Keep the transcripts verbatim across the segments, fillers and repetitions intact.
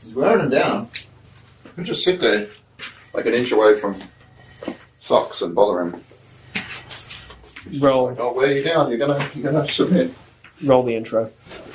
He's wearing them down. You just sit there, like an inch away from socks, and bother him. Roll. Like, I'll wear you down. You're gonna, you're gonna submit. Roll the intro.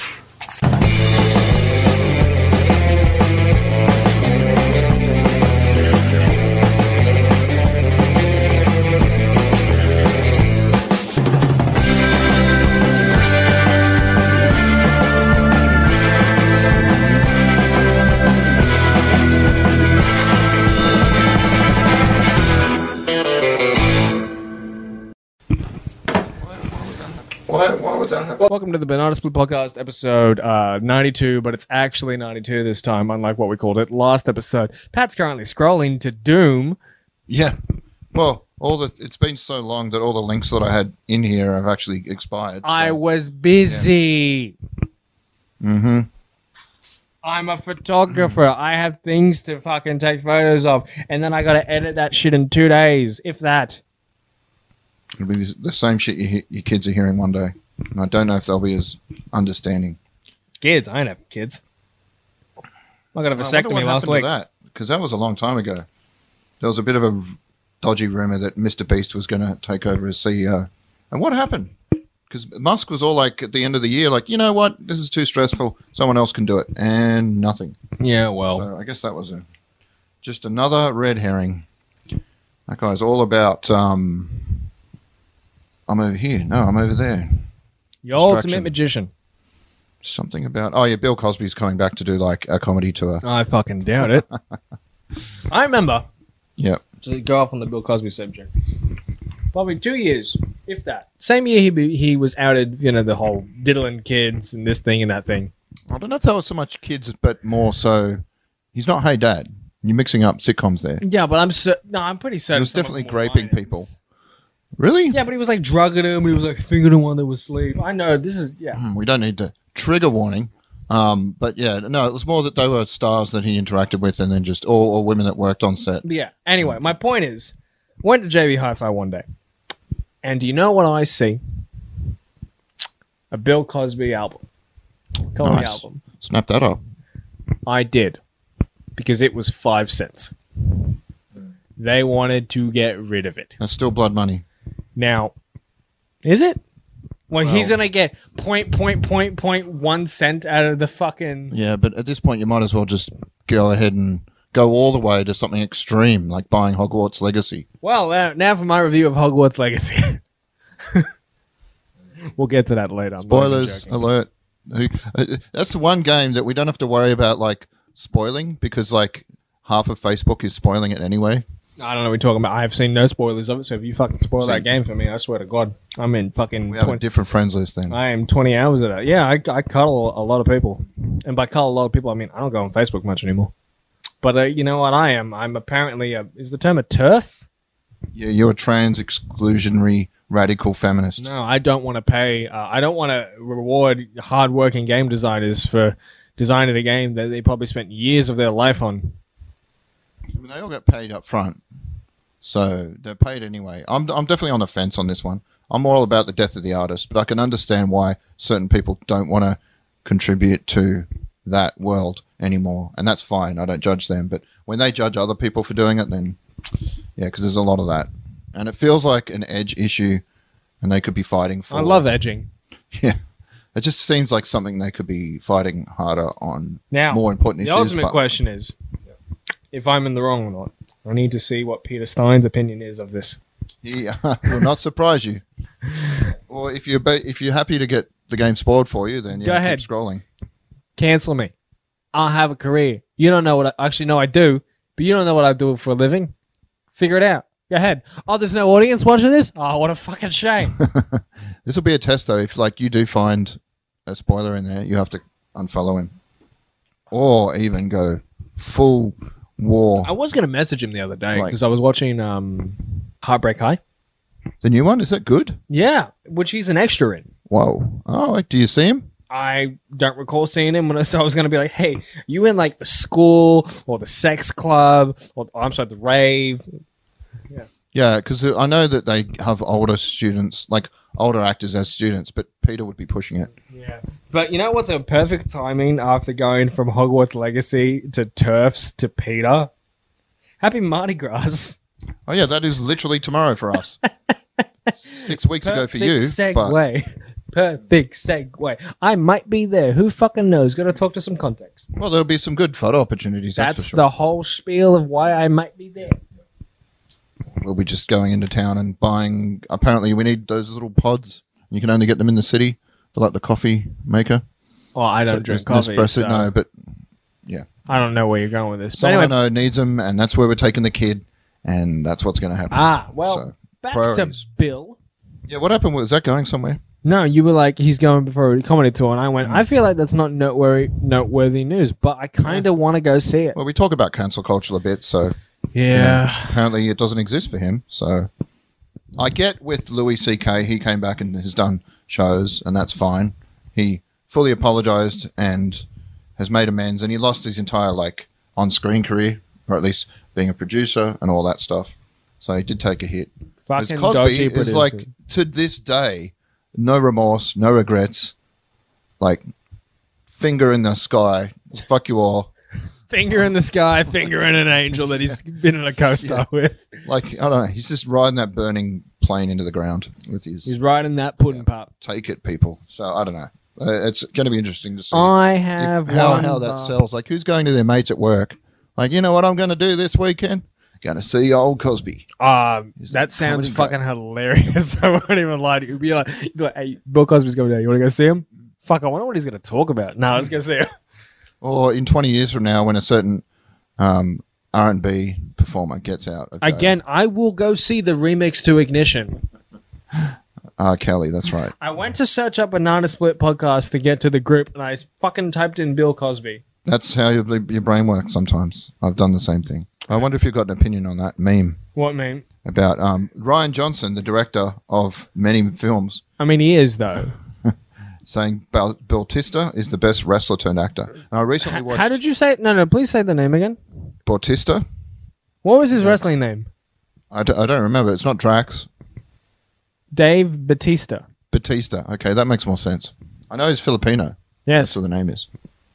Why, why would that happen? Welcome to the Banana Split Podcast, episode uh, ninety-two, but it's actually ninety-two this time, unlike what we called it last episode. Pat's currently scrolling to Doom. Yeah. Well, all the it's been so long that all the links that I had in here have actually expired. So. I was busy. Yeah. Mm-hmm. I'm a photographer. I have things to fucking take photos of, and then I got to edit that shit in two days, if that. It'll be the same shit you, your kids are hearing one day. And I don't know if they'll be as understanding. Kids, I ain't have kids. I got a vasectomy last week. That because that was a long time ago. There was a bit of a dodgy rumor that Mister Beast was going to take over as C E O. And what happened? Because Musk was all like at the end of the year, like, you know what, this is too stressful. Someone else can do it, and nothing. Yeah, well, so I guess that was a just another red herring. That guy's all about. Um, I'm over here. No, I'm over there. Your ultimate magician. Something about... Oh, yeah, Bill Cosby's coming back to do, like, a comedy tour. I fucking doubt it. I remember. Yeah. To go off on the Bill Cosby subject. Probably two years, if that. Same year he be, he was outed, you know, the whole diddling kids and this thing and that thing. I don't know if that was so much kids, but more so... He's not Hey Dad. You're mixing up sitcoms there. Yeah, but I'm... So, no, I'm pretty certain... He was definitely raping minors. people. Really? Yeah, but he was like drugging him. He was like fingering him while they were asleep. I know this is yeah. We don't need to trigger warning, um, but yeah, no, it was more that they were stars that he interacted with, and then just or, or women that worked on set. But yeah. Anyway, my point is, went to J B Hi-Fi one day, and do you know what I see? A Bill Cosby album, comedy Nice. album. Snap that up. I did because it was five cents. They wanted to get rid of it. That's still blood money. Now, is it? Well, Well- he's gonna get point point point point one cent out of the fucking. Yeah, but at this point, you might as well just go ahead and go all the way to something extreme, like buying Hogwarts Legacy. Well, uh, now for my review of Hogwarts Legacy. We'll get to that later. I'm not even Spoilers joking. alert. Who- uh, That's the one game that we don't have to worry about, like, spoiling, because, like, half of Facebook is spoiling it anyway. I don't know what you're talking about. I have seen no spoilers of it, so if you fucking spoil See- that game for me, I swear to God, I'm in fucking We have a twenty. different friends list then. I am twenty hours of that. Yeah, I, I cuddle a lot of people. And by cuddle a lot of people, I mean I don't go on Facebook much anymore. But uh, you know what I am? I'm apparently, a, is the term a TERF? Yeah, you're a trans exclusionary radical feminist. No, I don't want to pay. Uh, I don't want to reward hardworking game designers for designing a game that they probably spent years of their life on. I mean, they all get paid up front, so they're paid anyway. I'm I'm definitely on the fence on this one. I'm all about the death of the artist, but I can understand why certain people don't want to contribute to that world anymore, and that's fine. I don't judge them, but when they judge other people for doing it, then yeah, because there's a lot of that, and it feels like an edge issue, and they could be fighting for. I love edging. Yeah, it just seems like something they could be fighting harder on. Now, more important the issues. ultimate but- question is, if I'm in the wrong or not. I need to see what Peter Stein's opinion is of this. He uh, will not surprise you. Or if you're ba- if you're happy to get the game spoiled for you, then yeah, Go ahead. keep scrolling. Cancel me. I'll have a career. You don't know what I actually no I do, but you don't know what I do for a living. Figure it out. Go ahead. Oh, there's no audience watching this? Oh, what a fucking shame. This will be a test though. If like you do find a spoiler in there, you have to unfollow him, or even go full war. I was going to message him the other day Like- because I was watching um, Heartbreak High. The new one, is that good? Yeah, which he's an extra in. Whoa. Oh, like, do you see him? I don't recall seeing him when I, so I was going to be like, hey, you in like the school or the sex club or I'm sorry, the rave. Yeah, because I know that they have older students. Like older actors as students, but Peter would be pushing it. Yeah. But you know what's a perfect timing after going from Hogwarts Legacy to Turfs to Peter? Happy Mardi Gras. Oh yeah, that is literally tomorrow for us. Six weeks ago for you. Segue. But, Perfect segue. I might be there. Who fucking knows? Got to talk to some context. well, there'll be some good photo opportunities. That's, That's for sure. the whole spiel of why I might be there. We'll be just going into town and buying. Apparently, we need those little pods. You can only get them in the city. They're like the coffee maker. Well, I don't So drink there's coffee. Nespresso, so no, but I don't know where you're going with this. But someone anyway, I know needs them, and that's where we're taking the kid, and that's what's going to happen. ah, well, So, back priorities. to Bill. Yeah, what happened? Was that going somewhere? No, you were like, he's going before a comedy tour, and I went, I feel like that's not noteworthy, noteworthy news, but I kind of want to go see it. Well, we talk about cancel culture a bit, so Yeah. apparently it doesn't exist for him. So I get with Louis C K, he came back and has done shows, and that's fine. He fully apologized and has made amends, and he lost his entire like on-screen career, or at least being a producer and all that stuff. So he did take a hit. Whereas Fucking Cosby dodgy is producer. like, to this day, no remorse, no regrets, like finger in the sky, fuck you all. Finger in the sky, finger in an angel that he's been in a co-star with. Like, I don't know, he's just riding that burning plane into the ground with his He's riding that pudding pop. take it people. So I don't know. Uh, it's going to be interesting to see I if- have how, one how that bar. sells. Like, who's going to their mates at work? Like, you know what I'm going to do this weekend? Going to see old Cosby. Um, Is that that sounds comedy fucking hilarious. I won't even lie to you. You'd be like, you'd be like, hey, Bill Cosby's coming down. You want to go see him? Fuck, I wonder what he's going to talk about. No, let's go see him. Or in twenty years from now, when a certain um, R and B performer gets out. of jail. Again, I will go see the remix to Ignition. R. Kelly, that's right. I went to search up Banana Split podcast to get to the group, and I fucking typed in Bill Cosby. That's how your, your brain works sometimes. I've done the same thing. I wonder if you've got an opinion on that meme What mean? about um, Ryan Johnson, the director of many films, I mean, he is though. saying Bal- Bautista is the best wrestler turned actor. And I recently H- watched How did you say it? No, no, please say the name again. Bautista. What was his wrestling name? I, d- I don't remember. It's not Drax. Dave Batista. Batista. Okay, that makes more sense. I know he's Filipino. Yes. That's what the name is.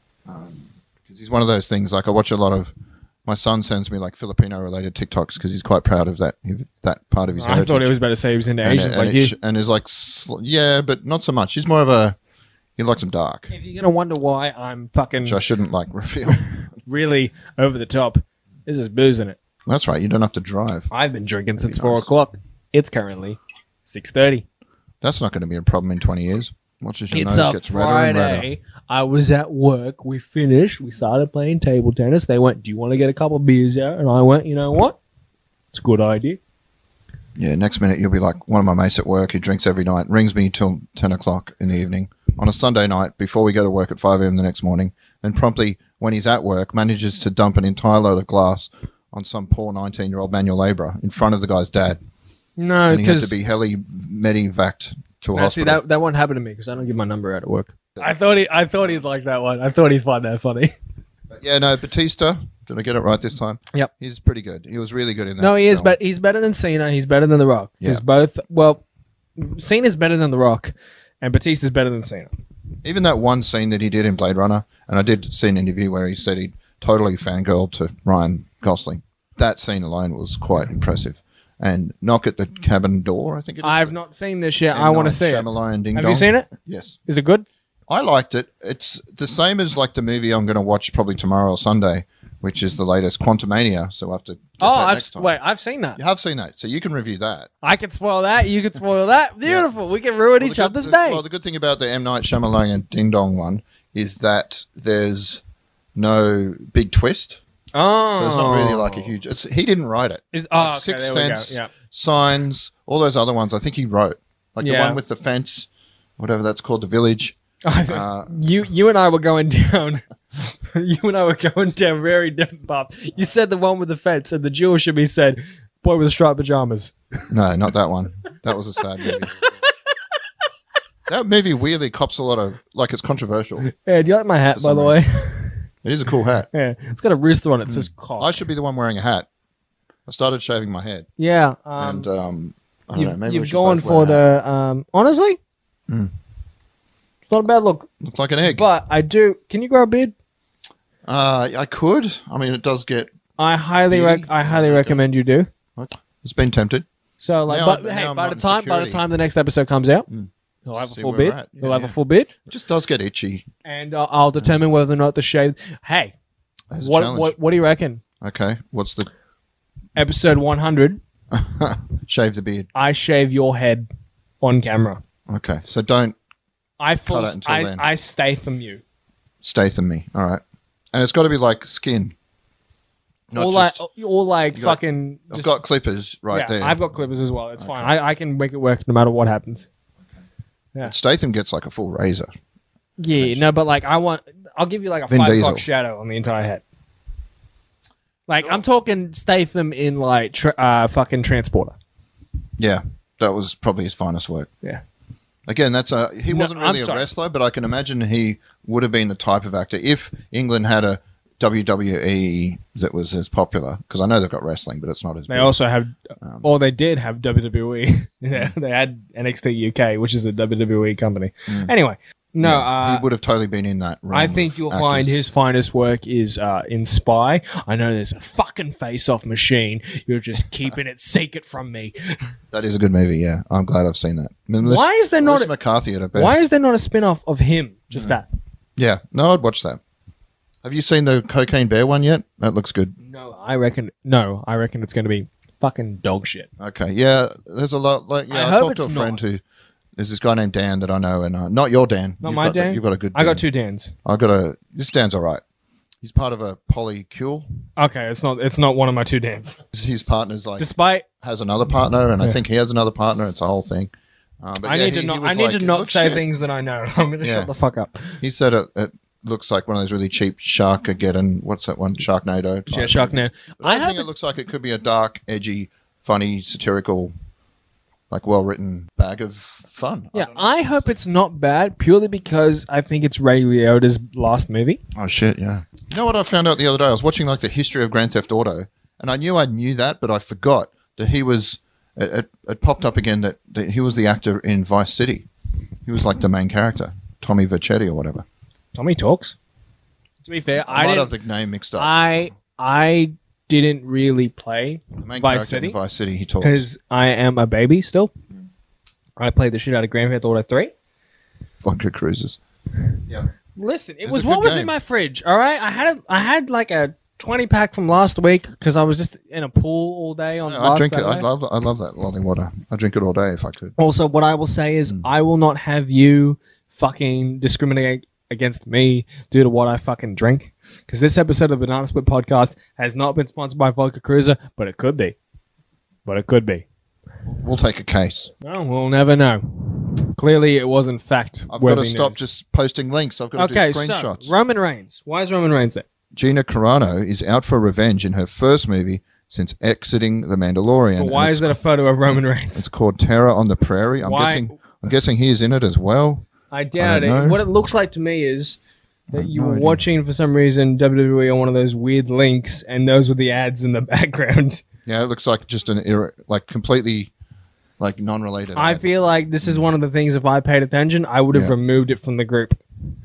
Because he's one of those things. Like I watch a lot of. My son sends me like Filipino-related TikToks because he's quite proud of that that part of his I heritage. thought he was about to say he was into and, Asians and, like it you. sh- and is like sl- yeah, but not so much. He's more of a he likes them dark, If you're gonna wonder why I'm fucking which I shouldn't like reveal. really over the top, this is booze in it. That's right. You don't have to drive. I've been drinking since Pretty four nice. o'clock. It's currently six thirty. That's not going to be a problem in twenty years. Watch as your It's nose a gets redder and redder. Friday. I was at work. We finished. We started playing table tennis. They went, "Do you want to get a couple of beers out?" And I went, "You know what? It's a good idea." Yeah, next minute you'll be like one of my mates at work who drinks every night, rings me till ten o'clock in the evening on a Sunday night before we go to work at five a.m. the next morning, and promptly, when he's at work, manages to dump an entire load of glass on some poor nineteen-year-old manual labourer in front of the guy's dad. No, And he had to because be heli medevaced to a see hospital. that that won't happen to me because I don't give my number out at work. I thought he, I thought he'd like that one. I thought he'd find that funny. But yeah, no, Batista, did I get it right this time? Yep. He's pretty good. He was really good in that. No, he is, film. but he's better than Cena. He's better than The Rock. He's Yeah. both. Well, Cena's better than The Rock, and Batista's better than Cena. Even that one scene that he did in Blade Runner, and I did see an interview where he said he totally fangirled to Ryan Gosling. That scene alone was quite impressive. And Knock at the Cabin Door, I think it is. I've not seen this yet. M. I want to Night see it. Shyamalan Ding Have Dong. you seen it? Yes. Is it good? I liked it. It's the same as like the movie I'm going to watch probably tomorrow or Sunday, which is the latest Quantumania. So I have to get Oh, that I've next time. wait. I've seen that. You have seen that, so you can review that. I can spoil that. You can spoil that. Beautiful. We can ruin Well, each the good- other's the- day. Well, the good thing about the M. Night Shyamalan Ding Dong one is that there's no big twist. oh, So it's not really like a huge. It's he didn't write it. Is, oh, Like okay, Sixth there we go. Sense, Yeah. Signs, all those other ones. I think he wrote like the Yeah. one with the fence, whatever that's called, the village. Uh, you you and I were going down. you and I were going down very different paths. You said the one with the fence, and the Jewish should be said, "Boy with the striped pajamas." No, not that one. That was a sad movie. That movie weirdly cops a lot of like it's controversial. Yeah, do you like my hat, For by some the way? It is a cool hat. Yeah, it's got a rooster on it. It says cock. I should be the one wearing a hat. I started shaving my head, yeah, um, and um, I don't know, You've, maybe we you've should gone both for wear a hat. the um. Honestly, Mm. it's not a bad look. Look like an egg. But I do. Can you grow a beard? Uh, I could. I mean, it does get. I highly Beardy? rec- I highly Okay. recommend you do. It's been tempted. So like, Now but I- now hey, I'm by not the in time by the security. time the next episode comes out, Mm. he'll have a See full where we're beard. at. He'll Yeah, have a yeah. full beard, It just does get itchy. and uh, I'll determine whether or not the shave. Hey, As a what challenge. what what do you reckon? Okay, what's the Episode one hundred. shave the beard? I shave your head on camera. Okay, so don't I full. it until I then. I Statham you. Statham me. All right, and it's got to be like skin. Not or just, like or like you got- fucking. I've just- got clippers right yeah, there. I've got clippers as well. It's fine. I, I can make it work no matter what happens. yeah. Statham gets like a full razor. Yeah, no, but like I want, I'll give you like a Vin five Diesel. o'clock shadow on the entire head. Like I'm talking Statham in like tra- uh, fucking Transporter. Yeah, that was probably his finest work. Yeah. Again, that's a he No, wasn't I'm really a sorry. wrestler, but I can imagine he would have been the type of actor if England had a W W E that was as popular. Because I know they've got wrestling, but it's not as They big. also have, Um, or they did have W W E. yeah, they had N X T U K, which is a W W E company. Anyway, no, Mm. Yeah, uh, he would have totally been in that. I realm think of you'll actors. find his finest work is uh, in Spy. I know there's a fucking face-off machine. You're just keeping it secret from me. That is a good movie. Yeah, I'm glad I've seen that. I mean, Melissa- Why is there not Melissa a- McCarthy at her best? Why is there not a spin-off of him? Just that. Yeah, no, I'd watch that. Have you seen the Cocaine Bear one yet? That looks good. No, I reckon. No, I reckon it's going to be fucking dog shit. Okay, yeah, there's a lot. Like, yeah, I I, hope talked to a it's friend not. who. There's this guy named Dan that I know, and uh, not your Dan. Not You've my got, Dan? You've got a good. I got Dan. two Dans. I got a. This Dan's all right. He's part of a polycule. Okay, it's not. It's not one of my two Dans. His partner's like Despite, has another partner, and I Yeah. think he has another partner. It's a whole thing. Uh, but I yeah, need he- to he not. was I need like, to "It not looks say shit." things that I know. I'm going to Yeah. shut the fuck up. He said it, it looks like one of those really cheap Sharkageddon. What's that one? Sharknado. type Yeah, Shark movie. now. But I, I think hope it looks like it could be a dark, edgy, funny, satirical, like well-written bag of fun. I Yeah, don't know. I hope it's not bad purely because I think it's Ray Liotta's last movie. Oh shit! Yeah. You know what I found out the other day? I was watching like the history of Grand Theft Auto, and I knew I knew that, but I forgot that he was. It, it, it popped up again that, that he was the actor in Vice City. He was like the main character, Tommy Vercetti or whatever. Tommy talks. To be fair, I, I, might have didn't, the name mixed up. I I didn't really play the main Vice character City in Vice City. He talks. because I am a baby still. I played the shit out of Grand Theft Auto three. Vodka cruises. Yeah. Listen, it It's was a what good was game. in my fridge. All right, I had a, I had like a twenty pack from last week because I was just in a pool all day on. I last drink it. Saturday. I love. I love that lolly water. I drink it all day if I could. Also, what I will say is, I will not have you fucking discriminate against me due to what I fucking drink. Because this episode of the Banana Split podcast has not been sponsored by Vodka Cruiser, but it could be. But it could be. We'll take a case. No, we'll never know. Clearly, it was in fact. I've got worthy to stop news. just posting links. I've got to Okay, do screenshots. so Roman Reigns. Why is Roman Reigns there? Gina Carano is out for revenge in her first movie since exiting The Mandalorian. But why and is there a photo of Roman Reigns? It's called Terror on the Prairie. I'm Why- guessing. I'm guessing he is in it as well. I doubt I it. don't know. What it looks like to me is I that have you no were idea. watching for some reason W W E on one of those weird links, and those were the ads in the background. Yeah, it looks like just an ir- like completely like non-related. I ad. feel like this is one of the things. If I paid attention, I would have Yeah. removed it from the group.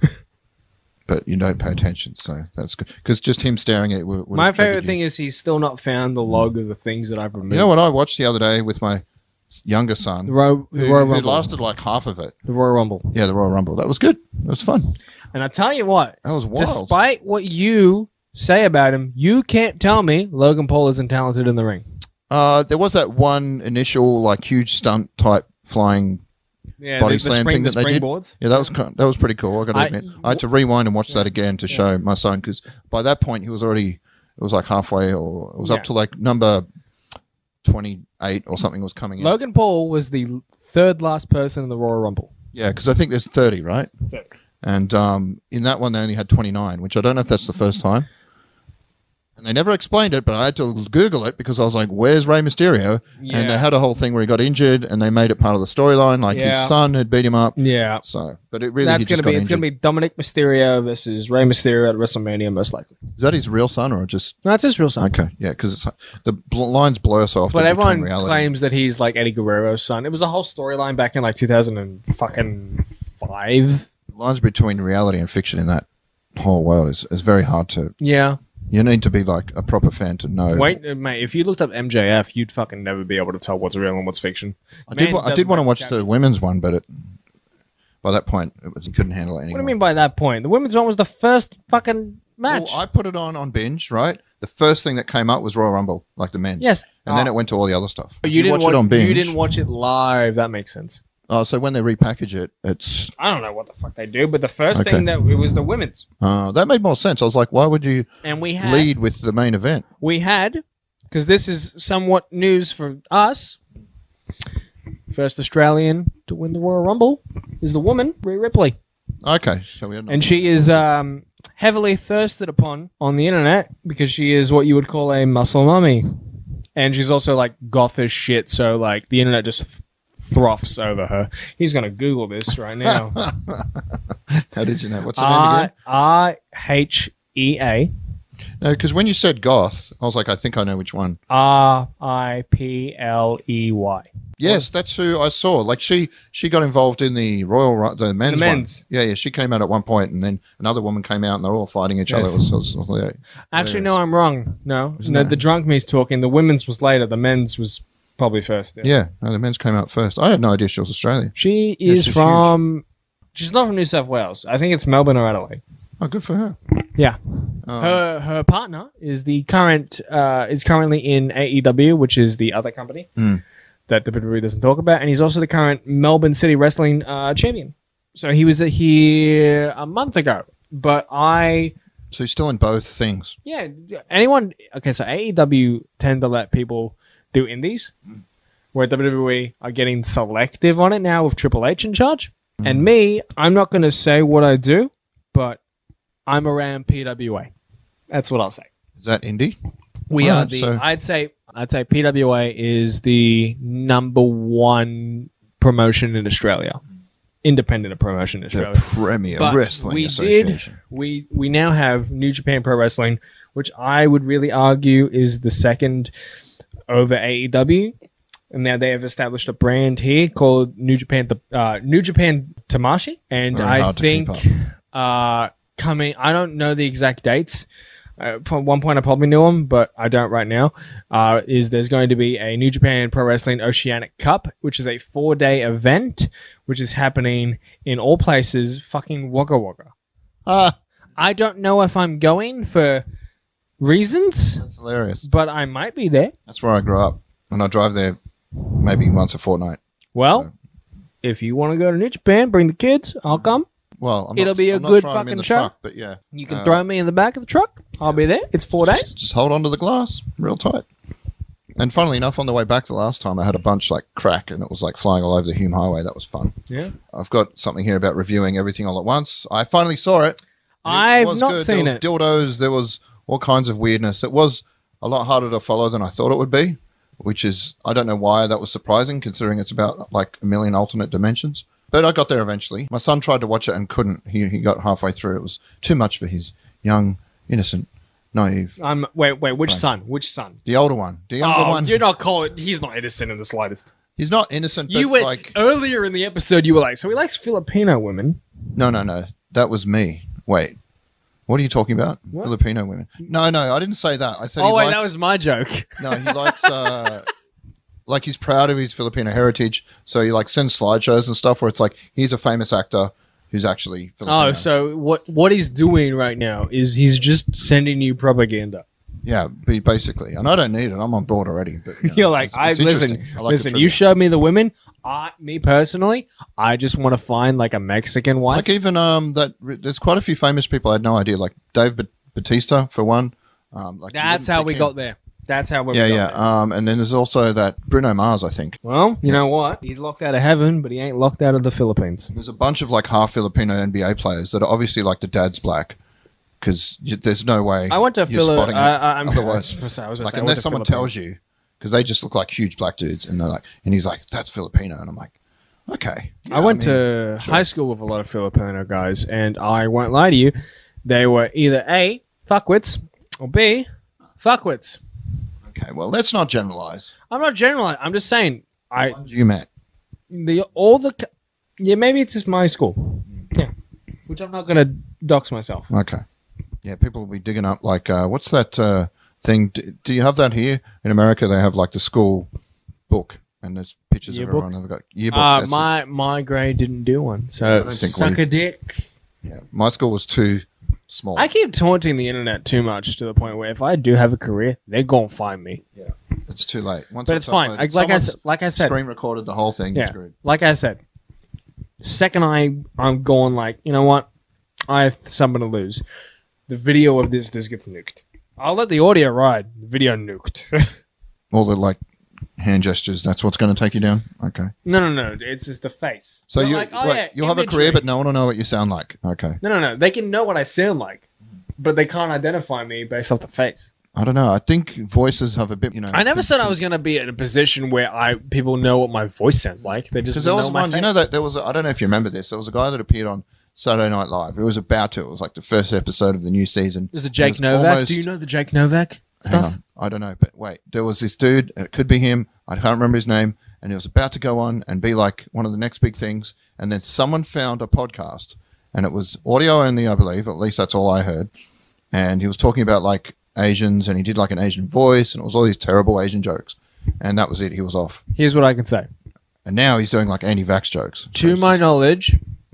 but you don't pay attention, so that's good. Because just him staring at it. Would, would My have triggered favorite you. thing is he's still not found the log of the things that I've removed. You know what I watched the other day with my younger son, The Royal, the who, Royal who Rumble. lasted like half of it. The Royal Rumble. Yeah, the Royal Rumble. That was good. That was fun. And I tell you what, That was wild. despite what you say about him, you can't tell me Logan Paul isn't talented in the ring. Uh, there was that one initial like huge stunt type flying. Yeah, Body the, the slam spring, thing the that they did. springboards. Yeah, that was kind that was pretty cool. I got to I- admit, I had to rewind and watch that again to show my son because by that point he was already it was like halfway or it was Yeah. up to like number twenty eight or something was coming in. Logan Paul was the third last person in the Royal Rumble. Yeah, because I think there's thirty, right? And um, in that one they only had twenty nine, which I don't know if that's the first time. And they never explained it, but I had to Google it because I was like, where's Rey Mysterio? Yeah. And they had a whole thing where he got injured and they made it part of the storyline. Like Yeah. his son had beat him up. Yeah. So, but it really, That's he just gonna be got it's gonna injured. be Dominic Mysterio versus Rey Mysterio at WrestleMania, most likely. Is that his real son or just... No, that's his real son. Okay, yeah, because the bl- lines blur so often But between everyone reality. claims that he's like Eddie Guerrero's son. It was a whole storyline back in like two thousand and fucking five. Lines between reality and fiction in that whole world is, is very hard to... Yeah. You need to be like a proper fan to know. Wait, uh, mate. If you looked up M J F, you'd fucking never be able to tell what's real and what's fiction. I did, Man wa- I did doesn't want to break watch the the women's one, but it, by that point, it was, couldn't handle it anymore. What do you mean by that point? The women's one was the first fucking match. Well, I put it on on binge, right? The first thing that came up was Royal Rumble, like the men's. Yes. And then Oh. it went to all the other stuff. But If you, didn't watch watch it on binge. You didn't watch it live. That makes sense. Oh, so when they repackage it, it's... I don't know what the fuck they do, but the first Okay. thing that it was the women's, Uh, that made more sense. I was like, why would you and we had lead with the main event? we had because this is somewhat news for us. First Australian to win the Royal Rumble is the woman Rhea Ripley, Okay, so we had and she is um, heavily thirsted upon on the internet because she is what you would call a muscle mummy, and she's also like goth as shit. So like the internet just th- throughs over her. He's gonna Google this right now. How did you know? What's her name R again? R H E A No, because when you said goth, I was like, I think I know which one. R I P L E Y. Yes, that's who I saw. Like she, she got involved in the Royal, Ru- the men's, The men's. one. Yeah, yeah. She came out at one point, and then another woman came out, and they're all fighting each Yes. other. It was, it was, it was- Actually, no, I'm wrong. No, Isn't no. it? The drunk me's talking. The women's was later. The men's was probably first. Yeah. yeah, no, the men's came out first. I had no idea she was Australian. She is she's from. She's not from New South Wales. I think it's Melbourne or Adelaide. Oh, good for her. Yeah. Um, Her her partner is the current uh, is currently in A E W, which is the other company Mm. that the W W E doesn't talk about, and he's also the current Melbourne City Wrestling uh, champion. So he was here a month ago, but I. So he's still in both things. Yeah, anyone. Okay, so A E W tend to let people do indies, where W W E are getting selective on it now with Triple H in charge. And me, I'm not going to say what I do, but I'm around P W A. That's what I'll say. Is that indie? We Alright, are the. so- I'd say. I'd say P W A is the number one promotion in Australia, independent promotion in The Australia. Premier But Wrestling we Association. Did, we we now have New Japan Pro Wrestling, which I would really argue is the second over A E W. And now they have established a brand here called New Japan uh, New Japan Tamashii, and Very I hard to keep think uh, coming. I don't know the exact dates. Uh, at one point, I probably knew them, but I don't right now. Uh, is there's going to be a New Japan Pro Wrestling Oceanic Cup, which is a four-day event, which is happening in all places, fucking Wagga Wagga. Ah, I don't know if I'm going for reasons, that's hilarious. but I might be there. That's where I grew up, and I drive there maybe once a fortnight. Well, So- if you want to go to New Japan, bring the kids. I'll come. Well, I'm It'll not, be a I'm not good throwing them in fucking the show. truck, but yeah, You can Uh, throw me in the back of the truck. I'll be there. It's four days. Just, just hold on to the glass real tight. And funnily enough, on the way back the last time, I had a bunch like crack, and it was like flying all over the Hume Highway. That was fun. Yeah. I've got something here about reviewing everything all at once. I finally saw it. It I've was not good. seen there was it. dildos. There was all kinds of weirdness. It was a lot harder to follow than I thought it would be, which is, I don't know why that was surprising, considering it's about like a million alternate dimensions. But I got there eventually. My son tried to watch it and couldn't. He he got halfway through. It was too much for his young, innocent, naive. Um. Wait. Wait. Which Right. son? Which son? The older one. The younger Oh, one. you're not calling. He's not innocent in the slightest. He's not innocent, but You went like... earlier in the episode. You were like, so he likes Filipino women. No, no, no. That was me. Wait. What are you talking about? What? Filipino women. No, no, I didn't say that. I said Oh he wait, likes... that was my joke. No, he likes... Uh, like, he's proud of his Filipino heritage, so he, like, sends slideshows and stuff where it's like, he's a famous actor who's actually Filipino. Oh, so what? What he's doing right now is he's just sending you propaganda. Yeah, be- basically. And I don't need it. I'm on board already. But, you know, You're like, it's- I it's listen, interesting. I like the listen. trivia. You showed me the women. I, me personally, I just want to find like a Mexican wife. Like, even um, that... There's quite a few famous people I had no idea, like Dave Ba- Batista, for one. Um, like you That's wouldn't how pick we him. got there. That's how we Yeah, got yeah. there. Um, and then there's also that Bruno Mars, I think. Well, you know what? He's locked out of heaven, but he ain't locked out of the Philippines. There's a bunch of like half Filipino N B A players that are obviously like the dad's black, because there's no way I went to you're Philip. spotting it I, I, I'm, otherwise. I was gonna say, Like I went unless to someone Philippines. tells you, because they just look like huge black dudes, and they're like, and he's like, that's Filipino, and I'm like, okay. Yeah, I went mean, to sure. high school with a lot of Filipino guys, and I won't lie to you, they were either A, fuckwits, or B, fuckwits. Okay, well, let's not generalize. I'm not generalizing. I'm just saying. I Ones you met. the all the c- yeah maybe it's just my school. Yeah, which I'm not gonna dox myself. Okay. Yeah, people will be digging up like, uh, what's that uh, thing? Do, do you have that here in America? They have like the school book, and there's pictures Yearbook? of everyone. They've got yearbook. Uh, that's my my grade didn't do one, I so don't think suck we- a dick. it. Yeah, my school was too small. I keep taunting the internet too much to the point where if I do have a career, they're gonna find me. It's too late. Once But it's fine. uploaded, I, like I someone's said, like I said, screen recorded the whole thing. You're yeah, screwed. like I said, second I I'm going like, you know what, I have something to lose. The video of this this gets nuked. I'll let the audio ride. The video nuked. All the like hand gestures. That's what's going to take you down. Okay. no, no, no. It's just the face. So But you like, oh, wait, yeah, you'll have a imagery. career, but no one will know what you sound like. Okay. No, no, no. They can know what I sound like, but they can't identify me based off the face. I don't know. I think voices have a bit. You know. I never said I was going to be in a position where I people know what my voice sounds like. They just Because there know was my one. You face. know that there was. A, I don't know if you remember this. There was a guy that appeared on Saturday Night Live. It was about to. It was like the first episode of the new season. Is it Jake was Novak? almost- Do you know the Jake Novak Hang stuff? on. I don't know, but wait. There was this dude. It could be him. I can't remember his name. And he was about to go on and be like one of the next big things. And then someone found a podcast, and it was audio only, I believe. At least that's all I heard. And he was talking about like Asians, and he did like an Asian voice, and it was all these terrible Asian jokes. And that was it. He was off. Here's what I can say. And now he's doing like anti-vax jokes. So To it's my just- knowledge,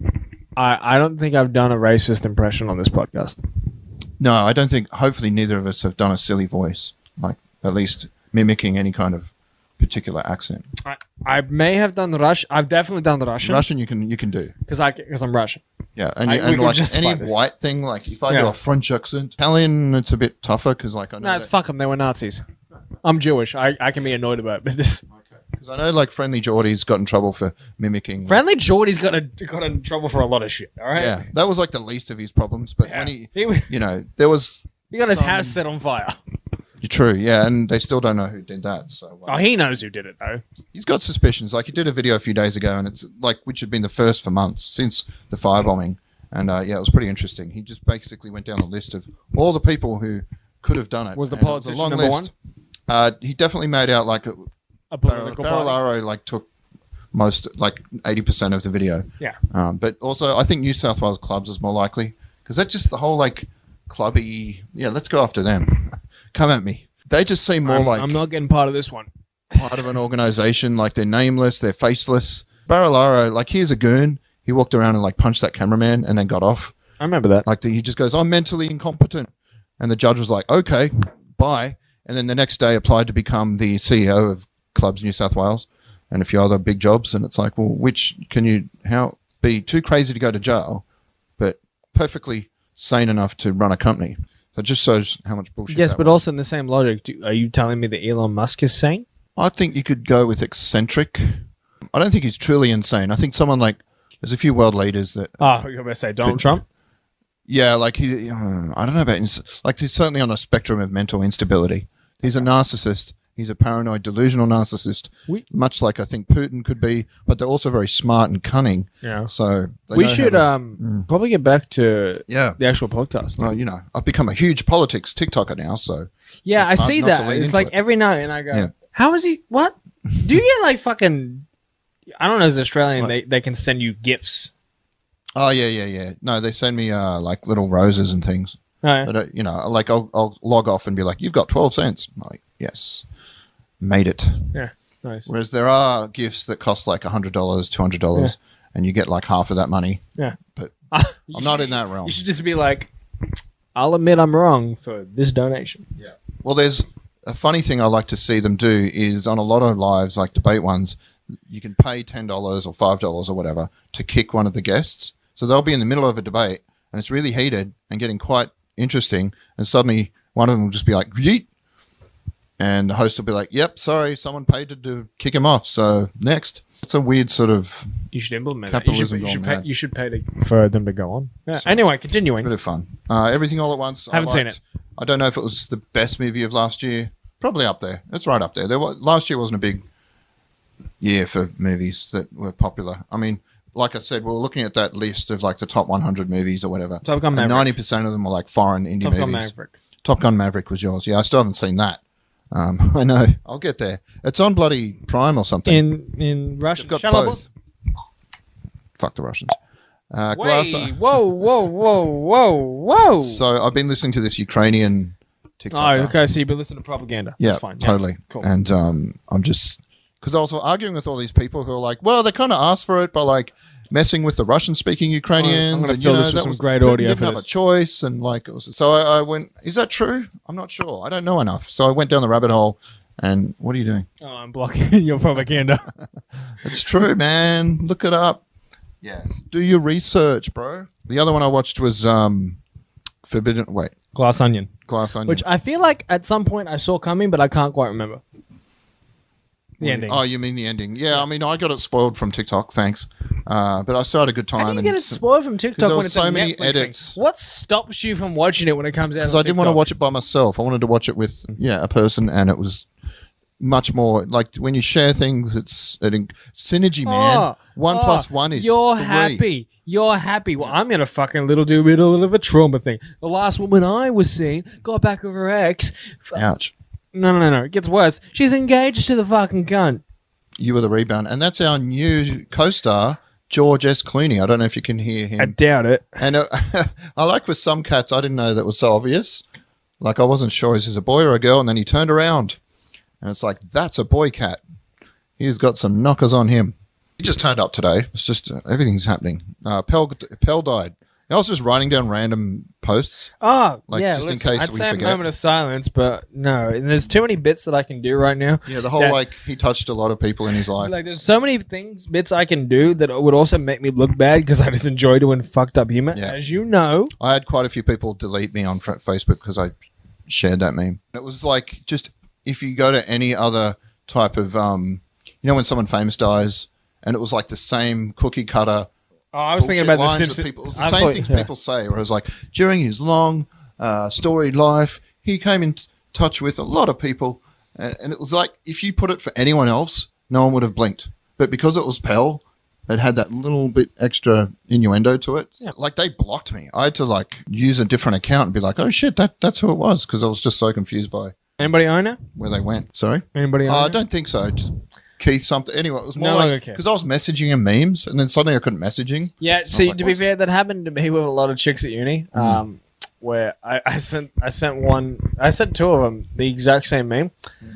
I, I don't think I've done a racist impression on this podcast. No, I don't think. Hopefully, neither of us have done a silly voice, like at least mimicking any kind of particular accent. I, I may have done Rush. I've definitely done the Russian Russian, you can you can do. because I because I'm Russian. Yeah, and, I- you, we and can like justify any this. white thing, like if I do Yeah. a French accent, Italian, it's a bit tougher because like I know No, it's fuck them. They were Nazis. I'm Jewish. I, I can be annoyed about this. because I know like Friendly Geordie's got in trouble for mimicking. Friendly Geordie's got a, got in trouble for a lot of shit. All right. Yeah, that was like the least of his problems. But Yeah. when he, He, you know, there was. he got his some- house set on fire. True, yeah, and they still don't know who did that. So uh, Oh, he knows who did it though. he's got suspicions. Like he did a video a few days ago, and it's like which had been the first for months since the firebombing, and uh, yeah, it was pretty interesting. He just basically went down the list of all the people who could have done it. Was the and it politician a long number list. Uh, he definitely made out like A Bar- political party. Barilaro like took most like eighty percent of the video. Yeah. Um, but also, I think New South Wales clubs is more likely because that's just the whole like clubby. Yeah, let's go after them. Come at me. They just seem more I'm, like I'm not getting part of this one. part of an organization. Like they're nameless, they're faceless. Barilaro, like here's a goon. He walked around and like punched that cameraman and then got off. I remember that. Like the, he just goes, "I'm mentally incompetent," and the judge was like, "Okay, bye." And then the next day applied to become the C E O of Clubs New South Wales and a few other big jobs. And it's like, well, which can you how be too crazy to go to jail, but perfectly sane enough to run a company? So it just shows how much bullshit. Yes, that but was. also in the same logic, do, are you telling me that Elon Musk is sane? I think you could go with eccentric. I don't think he's truly insane. I think someone like there's a few world leaders that Oh, you're going to say Donald Trump? yeah, like he uh, I don't know about ins- like he's certainly on a spectrum of mental instability. He's a narcissist. He's a paranoid, delusional narcissist, We- much like I think Putin could be. But they're also very smart and cunning. Yeah. So they We know how should to- um probably get back to yeah. the actual podcast. Well, you know, I've become a huge politics TikToker now. So Yeah, I It's not- see not to that. lean It's into like it. every night, and I go, Yeah. "How is he? What? Do you get like fucking? I don't know. As an Australian, What? they they can send you gifts. oh yeah, yeah, yeah. No, they send me uh, like little roses and things. Oh, But uh, you know, like I'll I'll log off and be like, "You've got twelve cents." I'm like, yes, made it. yeah, nice. Whereas there are gifts that cost like a hundred dollars, two hundred dollars, and you get like half of that money. Yeah, But You I'm not should- in that realm. You should just be like, "I'll admit I'm wrong for this donation." Yeah. Well, there's a funny thing I like to see them do is on a lot of lives, like debate ones, you can pay ten dollars or five dollars or whatever to kick one of the guests. So they'll be in the middle of a debate and it's really heated and getting quite interesting, and suddenly one of them will just be like, "Yeet," and the host will be like, "Yep, sorry, someone paid to, to kick him off. So next." It's a weird sort of You should implement that. You should, capitalism you should gone pay, mad. you should pay to, for them to go on. Yeah. Anyway, continuing. bit of fun. Uh, Everything All at Once. Haven't I seen liked. I don't know if it was the best movie of last year. Probably up there. It's right up there. There was, last year wasn't a big year for movies that were popular. I mean, like I said, we were looking at that list of like the top one hundred movies or whatever. Top Gun and Maverick. ninety percent of them were like foreign indie Top movies. Gun Maverick. Top Gun Maverick was yours. Yeah, I still haven't seen that. Um, I know. I'll get there. It's on bloody Prime or something. In in Russian. They've got Shut up. both. Fuck the Russians. Uh, Wait, Glass- whoa, whoa, whoa, whoa, whoa. So I've been listening to this Ukrainian TikTok. Oh, okay. So you've been listening to propaganda. Yeah, That's fine. totally. Yeah, cool. And um, I'm just because I was arguing with all these people who are like, well, they kind of asked for it by like messing with the Russian-speaking Ukrainians. I'm gonna and, fill you know, this with that some was, great they audio didn't for have this. a choice, and like, it was, so I, I went, is that true? I'm not sure. I don't know enough. So I went down the rabbit hole. And what are you doing? Oh, I'm blocking your propaganda. It's true, man. Look it up. Yes. Do your research, bro. The other one I watched was um, Forbidden. Wait, Glass Onion. Glass Onion. Which I feel like at some point I saw coming, but I can't quite remember. The What- ending. Oh, you mean the ending? Yeah, I mean, I got it spoiled from TikTok. Thanks, uh, but I still had a good time. How do you and get it spoiled from TikTok there when was it's so a many Netflix thing? edits. What stops you from watching it when it comes out? Because I didn't want to watch it by myself. I wanted to watch it with yeah a person, and it was much more like when you share things. It's it, synergy, man. Oh, one oh, plus one is You're three. happy. You're happy. Well, I'm gonna fucking little do a little bit of a trauma thing. The last woman I was seeing got back with her ex. Ouch. No, no, no, no. It gets worse. She's engaged to the fucking cunt. You were the rebound, and that's our new co-star, George S. Clooney. I don't know if you can hear him. I doubt it. And uh, I like with some cats, I didn't know that was so obvious. Like I wasn't sure is this a boy or a girl, and then he turned around, and it's like that's a boy cat. He's got some knockers on him. He just turned up today. It's just uh, everything's happening. Uh, Pell Pell died. I was just writing down random posts. Oh, Like, yeah. just in listen, case I'd we say forget. a moment of silence, but no. And there's too many bits that I can do right now. Yeah, the whole that- like he touched a lot of people in his life. Like, there's so many things, bits I can do that would also make me look bad because I just enjoy doing fucked up humor. Yeah. As you know, I had quite a few people delete me on Fa- Facebook because I shared that meme. It was like just if you go to any other type of um, you know when someone famous dies, and it was like the same cookie cutter. oh, I was thinking bullshit about the lines that Simpsons. people. It was the I same thought- things yeah. people say. Where it was like during his long, uh, storied life, he came in t- touch with a lot of people, and, and it was like if you put it for anyone else, no one would have blinked. But because it was Pell, it had that little bit extra innuendo to it. Yeah. Like they blocked me. I had to like use a different account and be like, oh shit, that that's who it was, because I was just so confused by Anybody own it? where they went. Sorry. Anybody Uh, own I it? don't think so. Just Keith something. Anyway, it was more No longer like cares. because I was messaging him memes, and then suddenly I couldn't messaging. Yeah, see, like, to be what? fair, that happened to me with a lot of chicks at uni. Um, where I, I sent, I sent one, I sent two of them the exact same meme.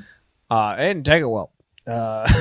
Uh, it didn't take it well. Uh,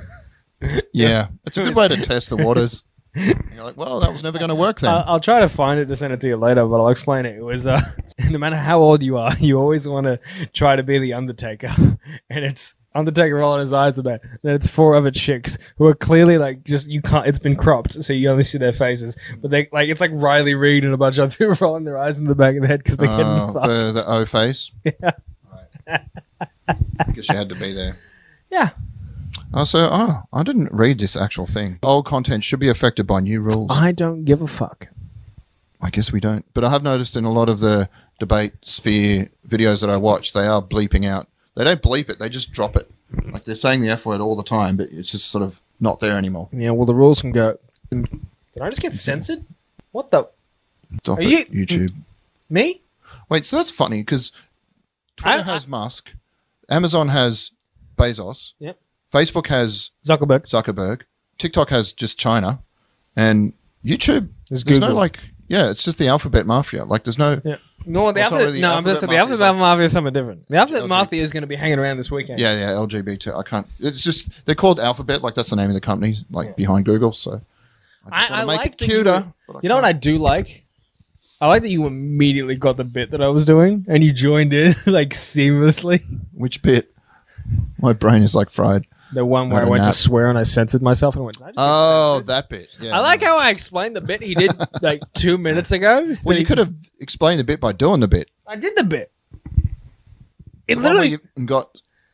Yeah, it's a good way to test the waters. You're like, well, that was never going to work then. I'll, I'll try to find it to send it to you later, but I'll explain it. It was uh, no matter how old you are, you always want to try to be the Undertaker, and it's Undertaker rolling his eyes today. Then it's four other chicks who are clearly like just you can't. It's been cropped, so you only see their faces. But they like it's like Riley Reid and a bunch of people rolling their eyes in the back of the head because they're getting Oh, fucked. the, the O face. Yeah. Right. I guess you had to be there. Yeah. Oh, so, oh, I didn't read this actual thing. Old content should be affected by new rules. I don't give a fuck. I guess we don't. But I have noticed in a lot of the debate sphere videos that I watch, they are bleeping out. They don't bleep it, they just drop it. Like they're saying the F word all the time, but it's just sort of not there anymore. Yeah, well, the rules can go. Did I just get censored? What the? Stop Are it, you- YouTube. Me? Wait, so that's funny because Twitter I- has Musk, Amazon has Bezos, Yep. Facebook has Zuckerberg. Zuckerberg, TikTok has just China, and YouTube, There's there's no Google. like, yeah, it's just the alphabet mafia. Like there's no, Yeah. No, the Well, it's not alphabet. really no, I'm alphabet just the mafia, alphabet it's like- mafia is something different. The alphabet L G- mafia is going to be hanging around this weekend. yeah, yeah, L G B T. I can't, it's just, they're called Alphabet, like that's the name of the company, like Yeah. behind Google, so I just I, I want to make like it that you- cuter. but I You know what I can't. do like? I like that you immediately got the bit that I was doing and you joined in like seamlessly. Which bit? My brain is like fried. The one where Had I a went nap. to swear and I censored myself and I went. Did I just get Oh, censored? that bit. Yeah, I like how I explained the bit he did like two minutes ago. Well, you could have explained the bit by doing the bit. I did the bit. It The one where literally. you got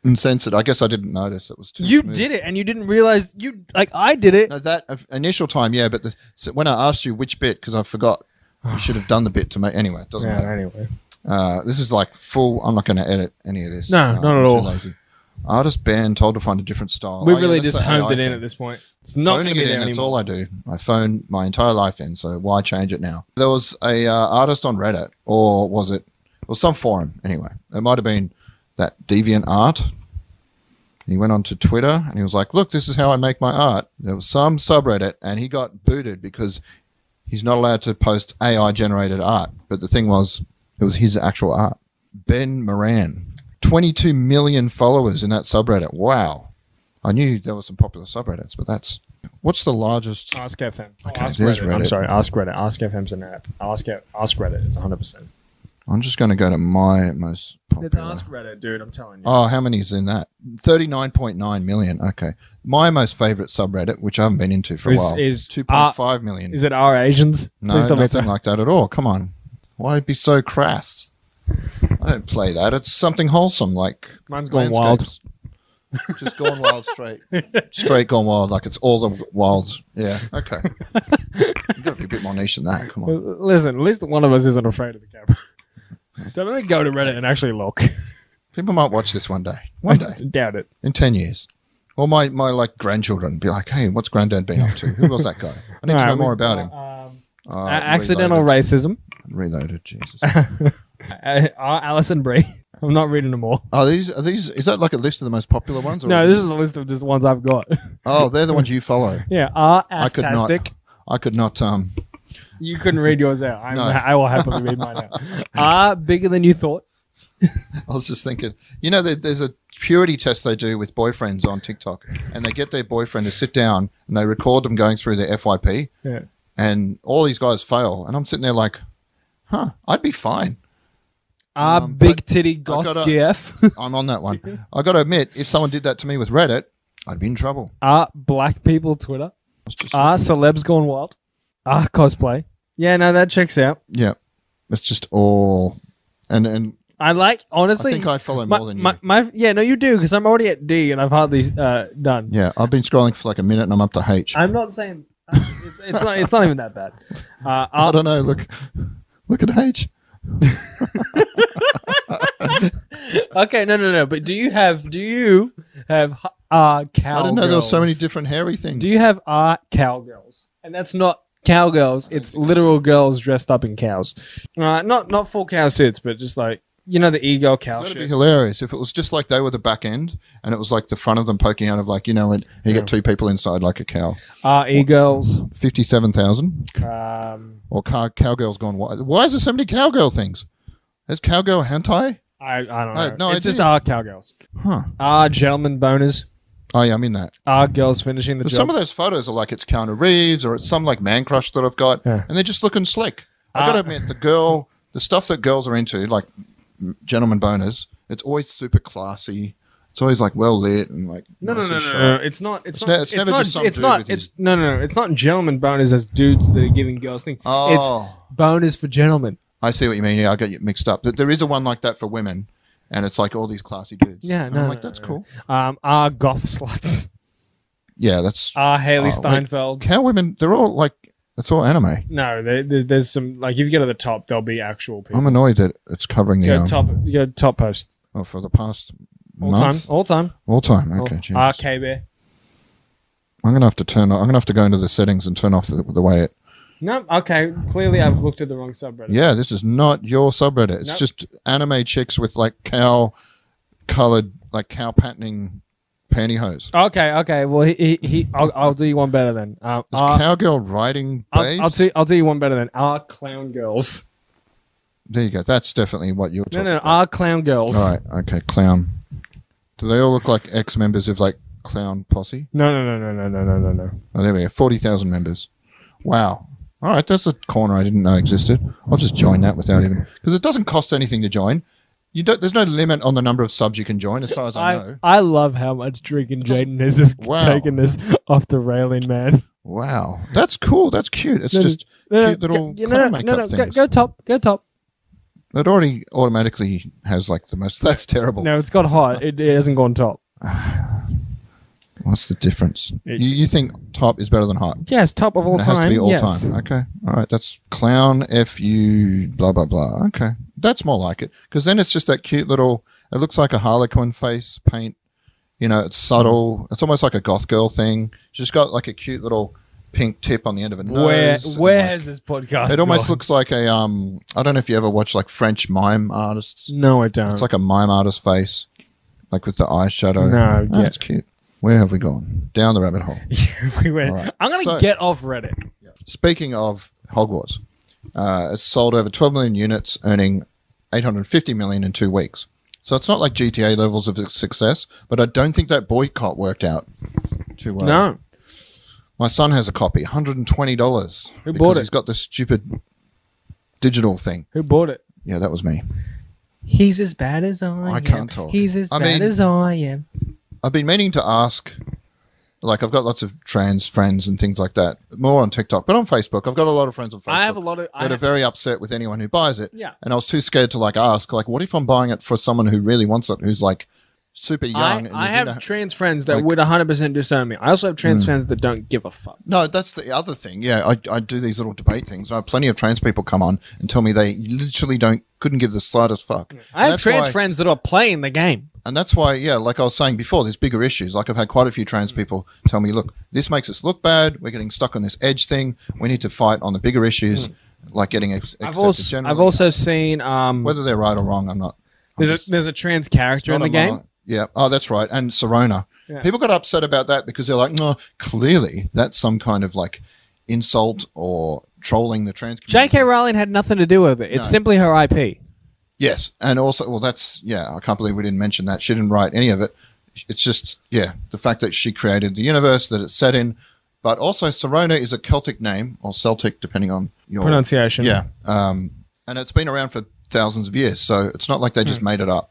uncensored. I guess I didn't notice it was too. You smooth. did it, and you didn't realize you like I did it. No, that uh, initial time, yeah, but the, so when I asked you which bit, because I forgot, you should have done the bit to make. Anyway, it doesn't Yeah, matter. anyway. Uh, this is like full. I'm not going to edit any of this. No, uh, not I'm at too all. Lazy. Artist band told to find a different style. We've Oh, yeah, really that's just the A I honed it in thing. at this point. It's not going to Phoning be it there in, that's anymore. all I do. I phone my entire life in, so why change it now? There was a uh, artist on Reddit, or was it? Or some forum, anyway. It might have been that Deviant Art. He went on to Twitter and he was like, look, this is how I make my art. There was some subreddit and he got booted because he's not allowed to post A I-generated art. But the thing was, it was his actual art. Ben Moran, twenty-two million followers in that subreddit. Wow. I knew there were some popular subreddits, but that's... What's the largest... Ask F M. Oh, Okay, Ask there's Reddit. I'm Reddit. sorry. Ask Reddit. Ask F M's an app. Ask Ask Reddit. It's one hundred percent. I'm just going to go to my most It's popular... Ask Reddit, dude. I'm telling you. Oh, how many is in that? thirty-nine point nine million. Okay. My most favorite subreddit, which I haven't been into for a Is- while, is two point five million. Is it our Asians? No, Please tell me nothing so. like that at all. Come on. Why be so crass? I don't play that. It's something wholesome, like Mine's gone wild. landscapes. Just gone wild straight. Straight gone wild, like it's all the wilds. Yeah, okay. You've got to be a bit more niche than that. Come on. L- Listen, at least one of us isn't afraid of the camera. Don't let me go to Reddit and actually look. People might watch this one day. One day. Doubt it. In ten years. Or my, my like grandchildren be like, hey, what's Granddad been up to? Who was that guy? I need to know Alright, more we- about him. Um, Uh, a- accidental reloaded. racism. Reloaded, Jesus. Uh, Alison Brie. I'm not reading them all. Are these, are these, is that like a list of the most popular ones? Or No, this is a list of just ones I've got. Oh, they're the ones you follow. Yeah, R I could not. Astastic. I could not, um, You couldn't read yours out. I'm, No. I will happily read mine out. R bigger than you thought. I was just thinking, you know, there, there's a purity test they do with boyfriends on TikTok, and they get their boyfriend to sit down and they record them going through their F Y P, Yeah. and all these guys fail. And I'm sitting there like, huh, I'd be fine. R Um, big but titty goth gotta- G F. I'm on that one. I got to admit, if someone did that to me with Reddit, I'd be in trouble. R black people Twitter. It's just, R celebs gone wild. R cosplay. Yeah, no, that checks out. yeah, it's just all, and and I like I honestly. think I follow my, more than you. my, my yeah, no, you do because I'm already at D and I've hardly uh, done. Yeah, I've been scrolling for like a minute and I'm up to H. I'm not saying uh, it's, it's not. It's not even that bad. Uh, I R, don't know. Look, look at H. okay, no, no, no. But do you have? Do you have uh cowgirls? I didn't know there were so many different hairy things. Do you have R cowgirls? And that's not cowgirls. It's literal girls dressed up in cows. Uh, not not full cow suits, but just like you know the ego cow That'd be shit. hilarious if it was just like they were the back end and it was like the front of them poking out of like, you know, when you Yeah. get two people inside like a cow. R e girls. fifty-seven thousand Um, or cow- cowgirls gone wild. Why is there so many cowgirl things? Is cowgirl hentai? I I don't know. I had no it's just idea. R cowgirls. Huh. R gentlemen boners. Oh, yeah, I'm in that. R girls finishing the But job. some of those photos are like it's Keanu Reeves or it's some like man crush that I've got Yeah. and they're just looking slick. I Uh, got to admit, the girl, the stuff that girls are into, like m- gentlemen boners, it's always super classy. It's always like well lit and like No, no, nicely no, no, shot. no, no. It's not. It's, It's not. ne- it's never not, just some It's dude not. with It's his- no, no, no. It's not gentlemen boners as dudes that are giving girls things. Oh. It's boners for gentlemen. I see what you mean. Yeah, I get you mixed up. Th- There is a one like that for women, and it's like all these classy dudes. Yeah, And no, I'm no, like, that's no, cool. Um, R goth sluts. Yeah, that's R Haley Oh, wait. Steinfeld. cow women. They're all like, it's all anime. No, there, there, there's some like if you go to the top, there'll be actual people. I'm annoyed that it's covering the go um, top. You go top post oh, for the past all month, time. All time. all time. Okay, All- Jesus. R K Bear. I'm gonna have to turn. I'm gonna have to go into the settings and turn off the, the way it. No, okay. Clearly, I've looked at the wrong subreddit. Yeah, this is not your subreddit. It's Nope. just anime chicks with like cow colored, like cow patterning pantyhose. Okay, okay. Well, he, he, he I'll, I'll do you one better then. Um, There's R, cowgirl riding babes. I'll, I'll do I'll do you one better then. R clown girls. There you go. That's definitely what you're No, talking no, no. about. R clown girls. All right. Okay. Clown. Do they all look like ex-members of like Clown Posse? No, no, no, no, no, no, no, no, no. Oh, there we go. forty thousand members. Wow. All right. That's a corner I didn't know existed. I'll just join that without even... Because it doesn't cost anything to join. You don't. There's no limit on the number of subs you can join, as far as I, I, know. I love how much drinking Jaden has just Wow. taken this off the railing, man. Wow. That's cool. That's cute. It's No, no, just No, cute no, little go, colour no, no, makeup no, no, go, things. go top, go top. It already automatically has like the most. That's terrible. No, it's got hot. It, it hasn't gone top. What's the difference? It- you, you think top is better than hot? Yes, top of all It time. has to be all yes. time. Okay. All right. That's clown F U blah blah blah. Okay. That's more like it. Because then it's just that cute little it looks like a Harlequin face paint. You know, it's subtle. It's almost like a goth girl thing. She's got like a cute little pink tip on the end of her nose. Where and, where like, has this podcast it almost gone? looks like a um I don't know if you ever watch like French mime artists. No, I don't. It's like a mime artist face. Like with the eyeshadow. No, oh, yeah. it's cute. Where have we gone? Down the rabbit hole. we went, All right. I'm going to So- get off Reddit. Speaking of Hogwarts, uh, it's sold over twelve million units, earning eight hundred fifty million in two weeks. So it's not like G T A levels of success, but I don't think that boycott worked out too well. No. My son has a copy, one hundred twenty dollars. Who because bought it? He's got this stupid digital thing. Who bought it? Yeah, that was me. He's as bad as I, I am. can't talk. He's as I bad mean- as I am. I've been meaning to ask, like I've got lots of trans friends and things like that, more on TikTok, but on Facebook. I've got a lot of friends on Facebook I have a lot of. I that are have, very upset with anyone who buys it. Yeah. And I was too scared to like ask, like, what if I'm buying it for someone who really wants it, who's like super young? I, and I is have into- trans friends that like- would one hundred percent disown me. I also have trans friends that don't give a fuck. No, that's the other thing. Yeah, I, I do these little debate things. I have plenty of trans people come on and tell me they literally don't couldn't give the slightest fuck. I And have that's trans why- friends that are playing the game. And that's why, yeah, like I was saying before, there's bigger issues. Like I've had quite a few trans people tell me, look, this makes us look bad. We're getting stuck on this edge thing. We need to fight on the bigger issues, like getting ex- accepted I've also generally. I've also seen um Whether they're right or wrong, I'm not. I'm there's a just- there's a trans character in not the a game. mono- Yeah. Oh, that's right. And Serona. Yeah. People got upset about that because they're like, no, clearly that's some kind of like insult or trolling the trans community. J K. Rowling had nothing to do with it. It's No. simply her I P. Yes. And also, well, that's, yeah, I can't believe we didn't mention that. She didn't write any of it. It's just, yeah, the fact that she created the universe that it's set in. But also, Serona is a Celtic name, or Celtic, depending on your Pronunciation. Yeah. Um, and it's been around for thousands of years. So it's not like they just made it up.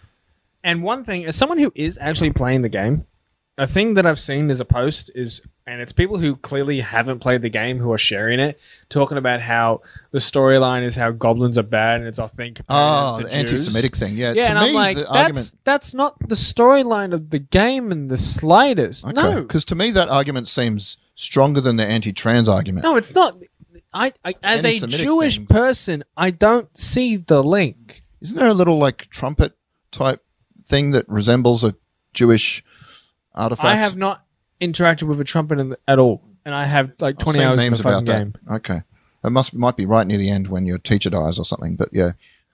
And one thing, as someone who is actually playing the game, a thing that I've seen as a post is, and it's people who clearly haven't played the game who are sharing it, talking about how the storyline is how goblins are bad and it's our thing. Oh, compared the to Jews. anti-Semitic thing. Yeah, Yeah, to and me, I'm like, the that's argument... that's not the storyline of the game in the slightest. No, Because to me, that argument seems stronger than the anti-trans argument. no, it's not. I, I as a Anti-Semitic Jewish thing. person, I don't see the link. Isn't there a little like trumpet type thing that resembles a Jewish artifact? I have not interacted with a trumpet in the, at all, and I have like I've twenty seen hours in the memes fucking about game. that. Okay, it must might be right near the end when your teacher dies or something. But yeah,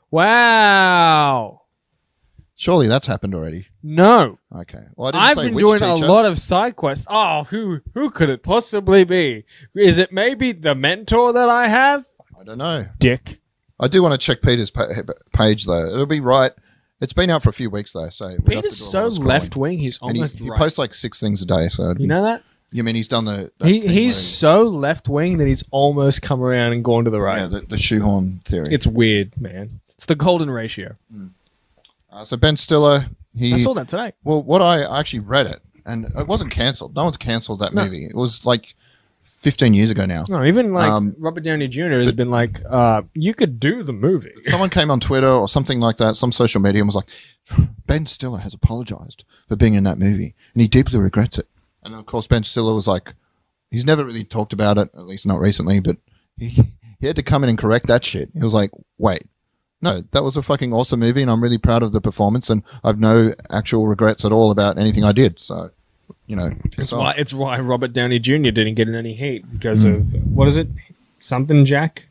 Wow. surely that's happened already. No. Okay, well I didn't I've say been which doing teacher. a lot of side quests. Oh, who who could it possibly be? Is it maybe the mentor that I have? I don't know. Dick. I do want to check Peter's pa- page though. It'll be right. It's been out for a few weeks though, so we'd have to Peter's do a so lot of scrolling. left wing. He's And he, almost he right. posts like six things a day. So You know that? you mean he's done the that He thing he's where so left wing that he's almost come around and gone to the he- right. yeah the, the shoehorn theory. It's weird, man. It's the golden ratio. Uh, so Ben Stiller, he I saw that today. well, what I I actually read it, and it wasn't cancelled. No one's cancelled that No. movie. It was like fifteen years ago now. No, even like Um, Robert Downey Junior has been like, uh, you could do the movie. Someone came on Twitter or something like that, some social media, and was like, Ben Stiller has apologized for being in that movie, and he deeply regrets it. And of course, Ben Stiller was like, he's never really talked about it, at least not recently, but he he had to come in and correct that shit. He was like, wait. No, that was a fucking awesome movie, and I'm really proud of the performance, and I've no actual regrets at all about anything I did. So, you know, piss It's off. why it's why Robert Downey Junior didn't get in any heat because Hmm. of what is it? Something Jack?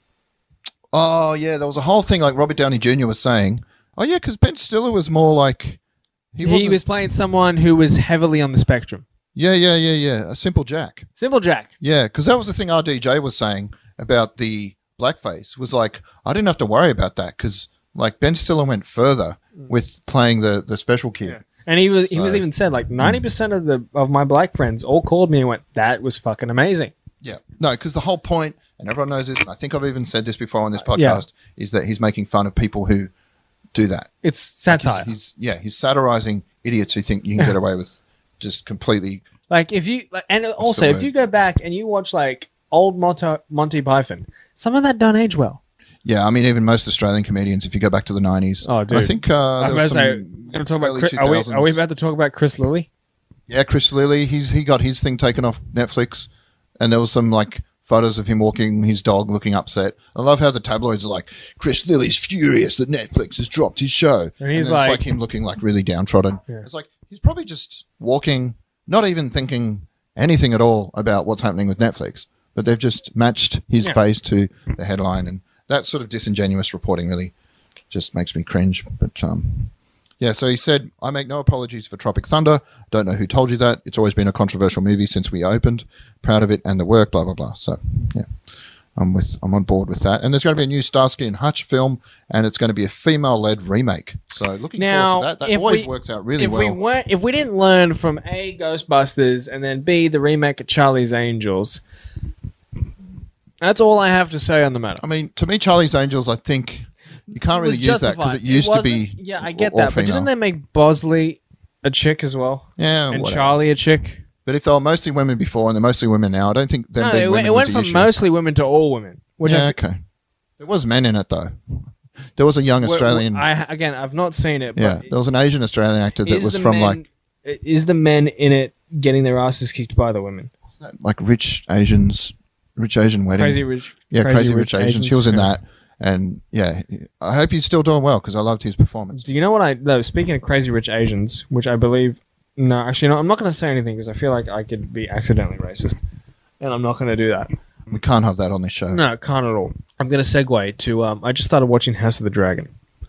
Oh, yeah, there was a whole thing like Robert Downey Junior was saying, oh, yeah, because Ben Stiller was more like... He, wasn't- was playing someone who was heavily on the spectrum. Yeah, yeah, yeah, yeah. A simple Jack. Simple Jack. Yeah, because that was the thing R D J was saying about the blackface was like, I didn't have to worry about that because like Ben Stiller went further with playing the, the special kid. Yeah. And he was he was So- even said like ninety percent of the of my black friends all called me and went, that was fucking amazing. Yeah. No, because the whole point, and everyone knows this, and I think I've even said this before on this Uh, yeah. podcast, is that he's making fun of people who do that. It's He's, satire. he's yeah, he's satirizing idiots who think you can get away with just completely. Like if you like, and also the if word? you go back and you watch like old Monty, Monty Python, some of that don't age well. Yeah, I mean, even most Australian comedians, if you go back to the nineties. Oh, dude. I think uh, I there was was about to say, some gonna talk about early Chris, are, we, are we two thousands. about to talk about Chris Lilly? Yeah, Chris Lilly. He's he got his thing taken off Netflix, and there was some like photos of him walking his dog, looking upset. I love how the tabloids are like, Chris Lilly's furious that Netflix has dropped his show, And he's then like- it's like him looking like really downtrodden. Yeah. It's like he's probably just walking, not even thinking anything at all about what's happening with Netflix, but they've just matched his Yeah. face to the headline, and that sort of disingenuous reporting really just makes me cringe. But um, yeah, so he said, I make no apologies for Tropic Thunder. Don't know who told you that. It's always been a controversial movie since we opened. Proud of it and the work, blah, blah, blah. So, yeah, I'm with I'm on board with that. And there's going to be a new Starsky and Hutch film, and it's going to be a female-led remake. So looking Now, forward to that. That if always we- works out really if well. we weren't, if we didn't learn from A, Ghostbusters, and then B, the remake of Charlie's Angels, that's all I have to say on the matter. I mean, to me, Charlie's Angels, I think you can't really was use that because justified. it used to wasn't- be Yeah, I get all that. But female. didn't they make Bosley a chick as well? Yeah, And whatever. Charlie a chick? But if they were mostly women before and they're mostly women now, I don't think them No, being it, went- women it was went the from issue. mostly women to all women. Which yeah, I, okay. There was men in it though. There was a young Australian. I, again, I've not seen it. But yeah, there was an Asian Australian actor that is was the from men, like is the men in it getting their asses kicked by the women? like rich Asians, rich Asian wedding. Crazy rich. yeah, crazy, rich, Asians. He was in that, and yeah, I hope he's still doing well because I loved his performance. Do you know what I? No, speaking of crazy rich Asians, which I believe. No, actually, no. I'm not going to say anything because I feel like I could be accidentally racist, and I'm not going to do that. We can't have that on this show. No, can't at all. I'm going to segue to. Um, I just started watching House of the Dragon.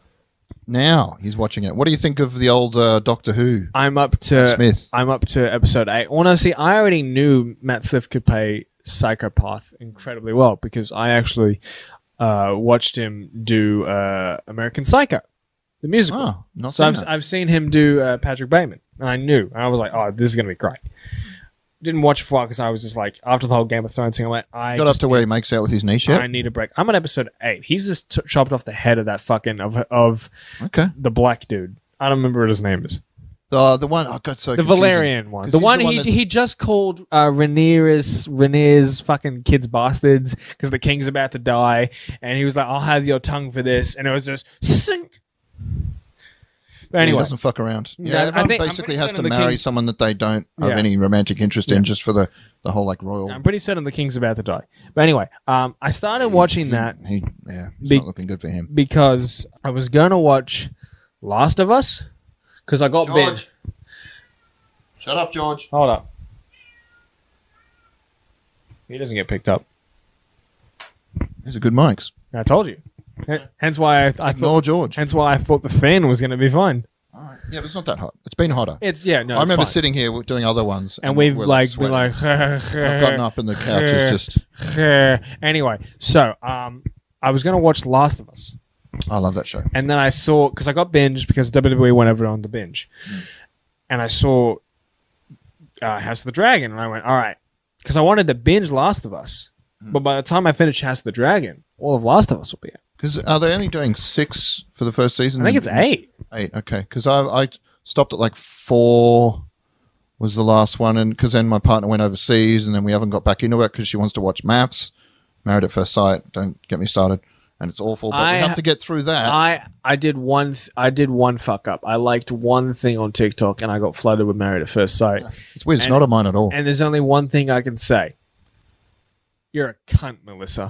Now he's watching it. What do you think of the old uh, Doctor Who? I'm up to. Smith. I'm up to episode eight. Well, no, see, I already knew Matt Sliff could play psychopath incredibly well because I actually uh, watched him do uh, American Psycho, the musical. Oh, not So seen I've, that. I've seen him do uh, Patrick Bateman, and I knew. And I was like, oh, this is going to be great. Didn't watch it for a while because I was just like, after the whole Game of Thrones thing, I went, I Got just up to where he makes out with his niece yet? I need a break. I'm on episode eight. He's just t- chopped off the head of that fucking, of, of Okay. the black dude. I don't remember what his name is. The the one I got so The confusing. Valerian one. 'Cause The he's one, the one he that's- he just called uh, Rhaenyra's, Rhaenyra's fucking kids bastards because the king's about to die. And he was like, I'll have your tongue for this. And it was just, sink. But Yeah, he anyway. doesn't fuck around. Yeah, Yeah, I everyone think- I'm basically pretty has to certain the marry king- someone that they don't have Yeah. any romantic interest in Yeah. just for the, the whole like royal. I'm pretty certain the king's about to die. But anyway, um, I started watching that He, yeah, it's Be- not looking good for him. because I was going to watch Last of Us because I got binge. Shut up, George. Hold up. He doesn't get picked up. These are good mics. I told you. H- Hence why I, I Ignore thought. George. Hence why I thought the fan was going to be fine. All right. Yeah, but it's not that hot. It's been hotter. It's yeah, no. I it's remember fine. sitting here doing other ones, and we've we're, like been sweating. like. I've gotten up and the couch is just. Anyway, so um, I was going to watch Last of Us, I love that show. and then I saw because I got binged because W W E went over on the binge, and I saw uh, House of the Dragon, and I went, all right, because I wanted to binge Last of Us, but by the time I finished House of the Dragon, all of Last of Us will be out. Because are they only doing six for the first season? I think it's eight. Eight. Okay. Because I I stopped at like four. Was the last one, and because then my partner went overseas, and then we haven't got back into it because she wants to watch Maths. Married at First Sight. Don't get me started, and it's awful. But I we have ha- to get through that. I I did one th- I did one fuck up. I liked one thing on TikTok, and I got flooded with Married at First Sight. it's weird. It's and- not of mine at all. And there's only one thing I can say. You're a cunt, Melissa.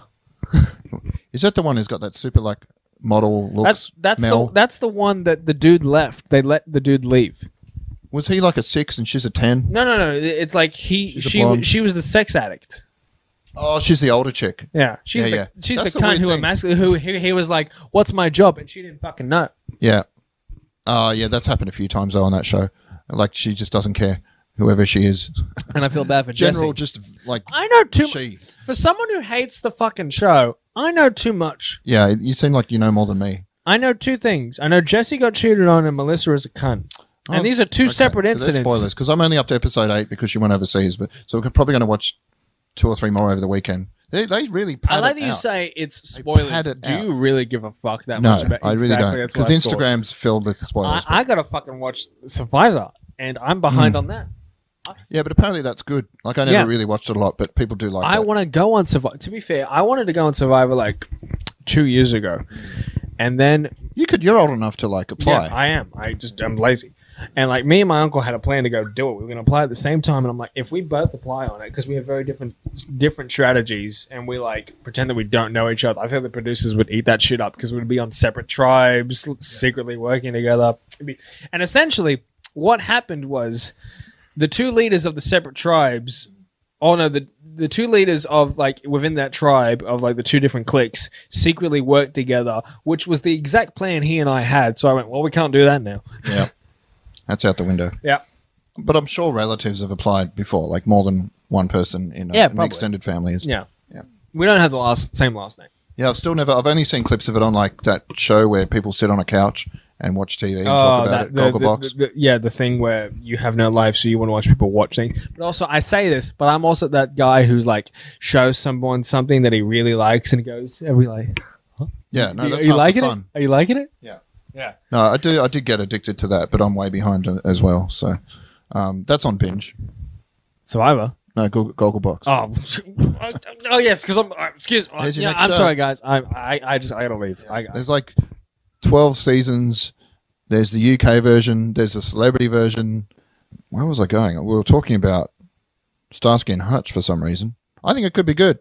Is that the one who's got that super like model looks? That's that's Mel? the that's the one that the dude left. They let the dude leave. Was he like a six and she's a ten? No, no, no. It's like he She's a she blonde. she was the sex addict. Oh, she's the older chick. Yeah, she's Yeah, the yeah. she's That's the the cunt weird who thing. emasculated. Who he, he was like, "What's my job?" And she didn't fucking know. Yeah. Oh, yeah. That's happened a few times though on that show. Like she just doesn't care, whoever she is. And I feel bad for General, Jesse. just like I know too. she. For someone who hates the fucking show, I know too much. Yeah, you seem like you know more than me. I know two things. I know Jesse got cheated on and Melissa is a cunt. And Oh, these are two okay. separate So there's incidents. spoilers because I'm only up to episode eight because she went overseas, but so we're probably going to watch two or three more over the weekend. They they really pad I like it that you out. say it's pad spoilers. it Do out. you really give a fuck that No, much about I really exactly, don't that's what because I thought. Instagram's filled with I, spoilers. but- I gotta fucking watch Survivor, and I'm behind Hmm. on that. yeah, but apparently that's good. Like I never Yeah. really watched it a lot, but people do like I that. want to go on Survivor. To be fair, I wanted to go on Survivor like two years ago, and then You could. You're old enough to like apply. yeah, I am. I just I'm lazy. And like me and my uncle had a plan to go do it. We were going to apply at the same time, and I'm like, if we both apply on it, because we have very different different strategies, and we like pretend that we don't know each other, I think the producers would eat that shit up because we'd be on separate tribes, secretly working together. And essentially, what happened was the two leaders of the separate tribes. Oh no, the the two leaders of like within that tribe of like the two different cliques secretly worked together, which was the exact plan he and I had. So I went, well, we can't do that now. Yeah. That's out the window. Yeah. But I'm sure relatives have applied before, like more than one person in a, Yeah, an probably. extended family. Is. Yeah. Yeah. We don't have the last same last name. Yeah, I've still never, I've only seen clips of it on like that show where people sit on a couch and watch T V and talk about it, the, the, Gogglebox. the- the- yeah, the thing where you have no life, so you want to watch people watch things. But also, I say this, but I'm also that guy who's like shows someone something that he really likes and goes, "Are we like? Yeah, no, are that's you half the liking fun. it? Are you liking it? Yeah. Yeah. No, I do. I did get addicted to that, but I'm way behind as well. So um, that's on binge. Survivor. No, Goggle, Gogglebox. Oh, oh yes, because I'm. Uh, excuse. Uh, Here's your yeah, next I'm show. sorry, guys. I, I, I just, I gotta leave. I, I, There's like twelve seasons. There's the U K version. There's the celebrity version. Where was I going? We were talking about Starsky and Hutch for some reason. I think it could be good.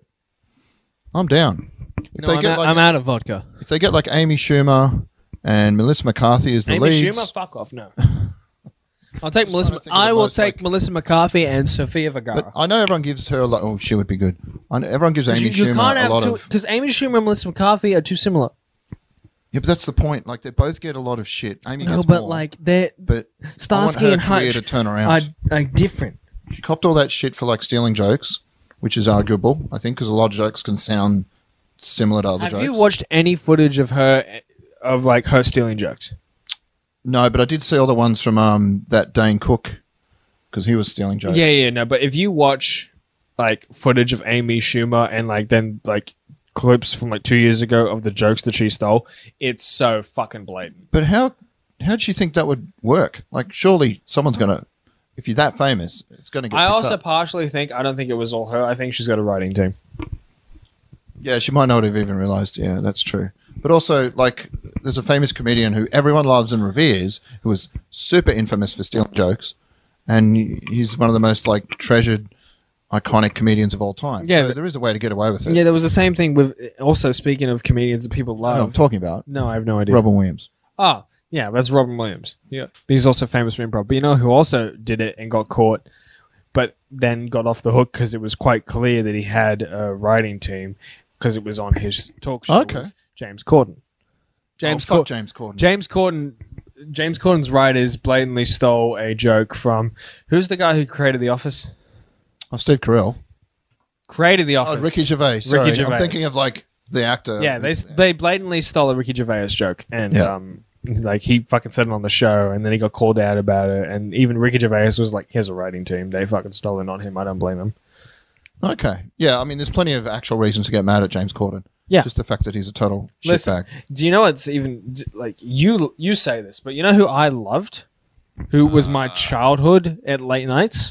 I'm down. If no, I'm, out, I'm out of vodka. If they get like Amy Schumer and Melissa McCarthy as the Amy leads, Schumer, fuck off. No. I'll take Just Melissa. trying to think of I the will most, take like- Melissa McCarthy and Sofia Vergara. but I know everyone gives her a lot. Oh, she would be good. I know everyone gives Amy you, you Schumer can't a have lot two of. because Amy Schumer and Melissa McCarthy are too similar. Yeah, but that's the point. Like they both get a lot of shit. Amy No, gets but more, like they're but Starsky I want and her career Hutch to turn are, around. are different. She copped all that shit for like stealing jokes, which is arguable, I think, because a lot of jokes can sound similar to other Have jokes. you watched any footage of her of like her stealing jokes? No, but I did see all the ones from um that Dane Cook because he was stealing jokes. Yeah, yeah, no. But if you watch like footage of Amy Schumer and like then like clips from like two years ago of the jokes that she stole, it's so fucking blatant. But how how do you think that would work? Like, surely someone's gonna, if you're that famous, it's gonna get. I picked also up. partially think I don't think it was all her. I think she's got a writing team. Yeah, she might not have even realized. Yeah, that's true. But also, like, there's a famous comedian who everyone loves and reveres, who was super infamous for stealing jokes, and he's one of the most like treasured, iconic comedians of all time. Yeah, so but- there is a way to get away with it. Yeah, there was the same thing with. Also, speaking of comedians that people I know what I'm love. talking about No, I have no idea. Robin Williams. Oh, yeah, that's Robin Williams. Yeah, but he's also famous for improv. But you know who also did it and got caught, but then got off the hook because it was quite clear that he had a writing team because it was on his talk show. Okay. was James Corden. James oh, fuck Corden. James Corden. James Corden. James Corden's writers blatantly stole a joke from who's the guy who created The Office? oh, Steve Carell. Created The Office. Oh, Ricky Gervais. Sorry, Gervais. I'm thinking of like the actor. Yeah, they they blatantly stole a Ricky Gervais joke, and Yeah. um, like he fucking said it on the show, and then he got called out about it, and even Ricky Gervais was like, "Here's a writing team. They fucking stole it on him. I don't blame him." Okay. Yeah, I mean, there's plenty of actual reasons to get mad at James Corden. Yeah. Just the fact that he's a total Listen, shitbag. do you know what's even d- like you you say this, but you know who I loved, who was my childhood at late nights,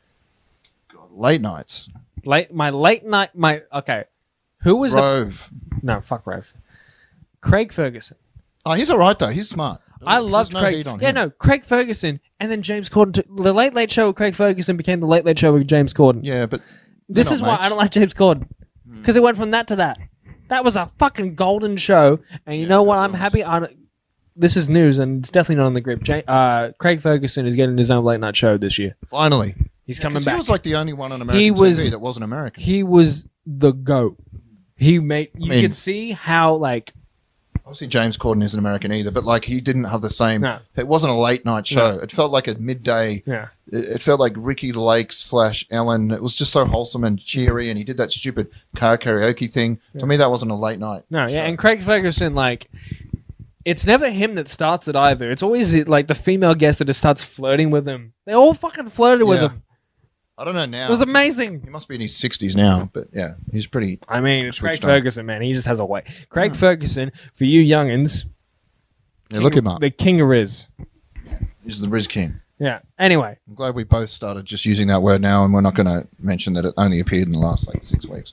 Late nights. late my late night my okay, who was the Rove. no fuck Rove, Craig Ferguson. Oh, he's all right, though. He's smart. I There's loved no Craig. heat on Yeah, him. no, Craig Ferguson, and then James Corden. Took, the Late Late Show with Craig Ferguson became the Late Late Show with James Corden. Yeah, but this they're is not why mates. I don't like James Corden because it went from that to that. That was a fucking golden show, and you Yeah, know what? it I'm was. happy. On this is news, and it's definitely not on the grip. J- uh, Craig Ferguson is getting his own late night show this year. Finally. He's Yeah, coming 'cause back. He was like the only one on American He was- T V that wasn't American. he was the goat. He made you mean- could see how like Obviously, James Corden isn't American either, but like he didn't have the same. No. It wasn't a late night show. No. It felt like a midday. yeah. It, it felt like Ricky Lake slash Ellen. It was just so wholesome and cheery, and he did that stupid car karaoke thing. To me, that wasn't a late night. No, show. yeah, and Craig Ferguson, like, it's never him that starts it either. It's always like the female guest that just starts flirting with him. They all fucking flirted with Yeah. him. I don't know now. It was amazing. He must be in his sixties now, but yeah, he's pretty. I mean, it's Craig Switched on. Ferguson, man. He just has a way. Craig Ferguson, for you youngins, Yeah, look him up. the king of Riz. He's the Riz King. Yeah. Anyway, I'm glad we both started just using that word now, and we're not going to mention that it only appeared in the last like six weeks.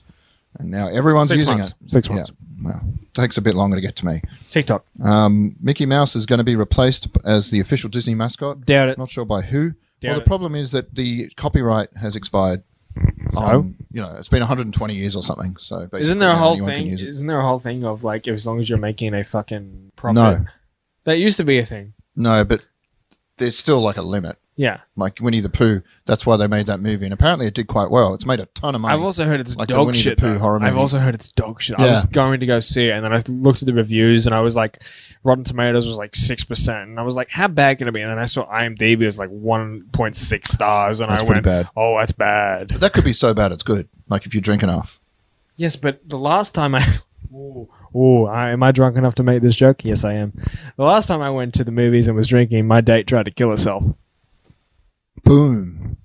and now everyone's Six using months. it. Six Yeah. months. Well, takes a bit longer to get to me. TikTok. Um, Mickey Mouse is going to be replaced as the official Disney mascot. Doubt it. Not sure by who. Doubt well, the it. problem is that the copyright has expired. Um, you know, it's been one hundred twenty years or something. So basically, Isn't there a now whole anyone can thing? use it. Isn't there a whole thing of like, as long as you're making a fucking profit? No. That used to be a thing. No, but there's still like a limit. Yeah. Like Winnie the Pooh, that's why they made that movie, and apparently it did quite well. It's made a ton of money. I've also heard it's Like the dog Winnie the shit. Pooh though. horror I've movie. also heard it's dog shit. I Yeah. was going to go see it, and then I looked at the reviews, and I was like, Rotten Tomatoes was like six percent, and I was like, how bad can it be? And then I saw IMDb was like one point six stars, and That's I pretty went, bad. oh, that's bad. But that could be so bad it's good. Like if you drink enough. Yes, but the last time I, ooh, ooh, I, am I drunk enough to make this joke? Yes, I am. The last time I went to the movies and was drinking, my date tried to kill herself. Boom.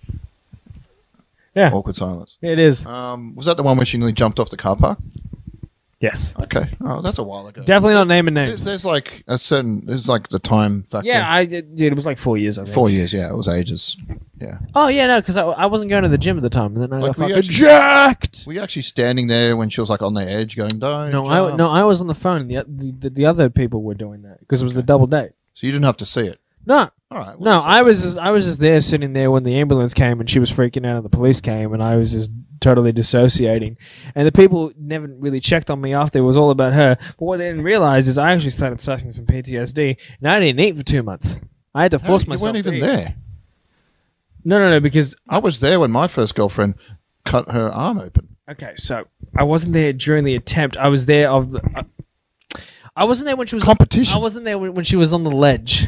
Yeah, Awkward silence. it is. Um, was that the one where she nearly jumped off the car park? Yes, Okay. Oh, that's a while ago. definitely not naming There's, names. there's like a certain. There's like the time factor. Yeah, I did. Dude, it was like four years. I think. Four years. Yeah, it was ages. Yeah. Oh yeah, no, because I, I wasn't going to the gym at the time, and then I Like, got were you fucking actually- jacked. Were you actually standing there when she was like on the edge, going, "Don't"? No, I jump"? no, I was on the phone. And the, the the other people were doing that because it was a double date. So you didn't have to see it. No, All right. well, no, that's- I was just, I was just there sitting there when the ambulance came and she was freaking out and the police came and I was just totally dissociating. And the people never really checked on me after. It was all about her. But what they didn't realize is I actually started suffering from P T S D and I didn't eat for two months. I had to How- force you myself. weren't to even eat. there. No, no, no. Because I was there when my first girlfriend cut her arm open. okay, so I wasn't there during the attempt. I was there of. The, uh, I wasn't there when she was Competition. I wasn't there when, when she was on the ledge.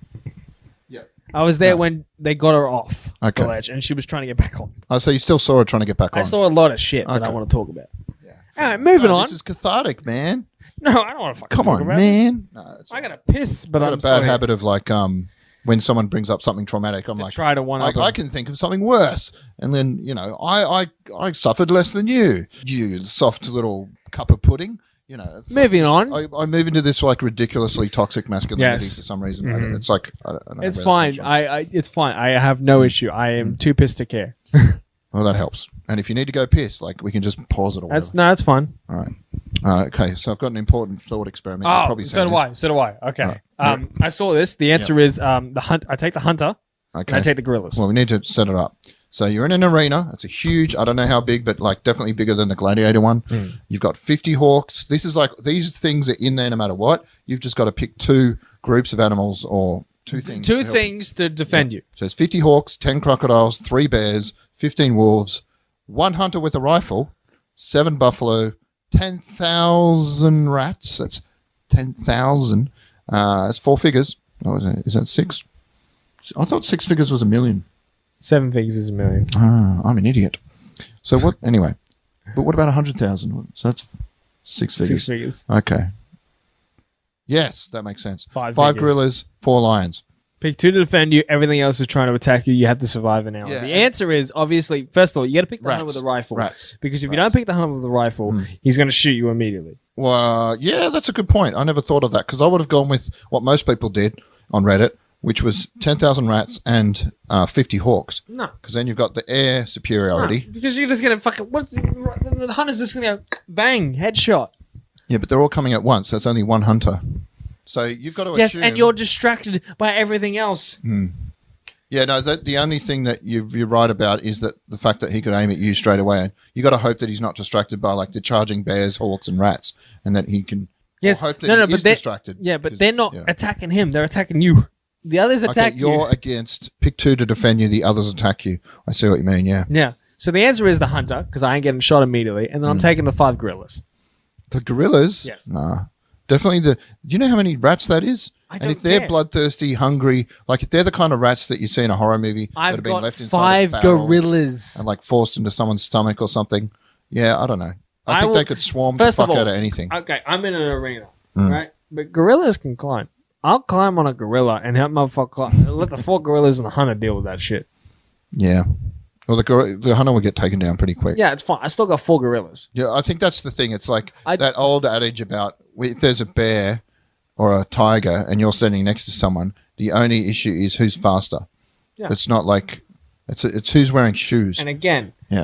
Yeah. I was there No. when they got her off Okay. the ledge and she was trying to get back on. Oh, so you still saw her trying to get back I on. saw a lot of shit that I Okay. want to talk about. Yeah. All right, moving No, on. This is cathartic, man. No, I don't want to fucking Come talk on, about it. man. No, it's I got to piss, but I've got I'm a bad habit of like um when someone brings up something traumatic, I'm like, try to one I, up. I can think of something worse, and then you know, I I I suffered less than you, you soft little cup of pudding. You know, it's Moving like, on. I, I move into this like ridiculously toxic masculinity Yes. for some reason. I Mhm. don't- it's like I don't, I don't know It's where that fine. comes from. I, I it's fine. I have no issue. I am too pissed to care. Well, that helps. And if you need to go piss, like we can just pause it or That's whatever. no, that's fine. All right. Uh, okay, so I've got an important thought experiment. You've Oh, probably so seen do this. I. So do I. Okay. Right. Um, I saw this. The answer is um the hunt. I take the hunter Okay. and I take the gorillas. Well, we need to set it up. So you're in an arena. It's a huge, I don't know how big, but like definitely bigger than the Gladiator one. Mm. You've got fifty hawks. This is like, these things are in there no matter what. You've just got to pick two groups of animals or two things. Two to help. things to defend you. So it's fifty hawks, ten crocodiles, three bears, fifteen wolves, one hunter with a rifle, seven buffalo, ten thousand rats. That's ten thousand. Uh, that's four figures. Oh, is, it, is that six? I thought six figures was a million. Seven figures is a million. Ah, I'm an idiot. So what? Anyway, but what about a hundred thousand? So that's six figures. Six figures. Okay. Yes, that makes sense. Five Five figures. gorillas, four lions. Pick two to defend you. Everything else is trying to attack you. You have to survive an hour. Yeah, the and- answer is obviously if you got to pick the hunter Rats. with a rifle. Rats. Because if you Rats. don't pick the hunter with a rifle, Hmm. he's going to shoot you immediately. Well, yeah, that's a good point. I never thought of that because I would have gone with what most people did on Reddit, which was ten thousand rats and uh, fifty hawks. No. Because then you've got the air superiority. No, because you're just going to fucking. What, the, the hunter's just going to go bang, headshot. Yeah, but they're all coming at once. That's only one hunter. So you've got to Yes, assume. and you're distracted by everything else. Yeah, no, the, the only thing that you, you're right about is that the fact that he could aim at you straight away. And you got to hope that he's not distracted by like the charging bears, hawks, and rats, and that he can. Yes, or hope that no, he no, is but they're- distracted. Yeah, but 'cause- they're not yeah. attacking him. They're attacking you. The others attack Okay, you're you. against pick two to defend you. The others attack you. I see what you mean. Yeah, Yeah. So the answer is the hunter because I ain't getting shot immediately, and then I'm taking the five gorillas. the gorillas. Yes. Nah, definitely the. Do you know how many rats that is? I and don't if they're care. bloodthirsty, hungry, like if they're the kind of rats that you see in a horror movie that I've have been got left inside five a barrel gorillas. and like forced into someone's stomach or something. Yeah, I don't know. I, I think will- they could swarm the First of fuck all, out of anything. Okay, I'm in an arena, Mm. right? But gorillas can climb. I'll climb on a gorilla and help motherfucker climb. Let the four gorillas and the hunter deal with that shit. Yeah. Well, the gor- the hunter will get taken down pretty quick. Yeah, it's fine. I still got four gorillas. Yeah, I think that's the thing. It's like I- that old adage about if there's a bear or a tiger and you're standing next to someone, the only issue is who's faster. Yeah. It's not like it's it's who's wearing shoes. And again, Yeah.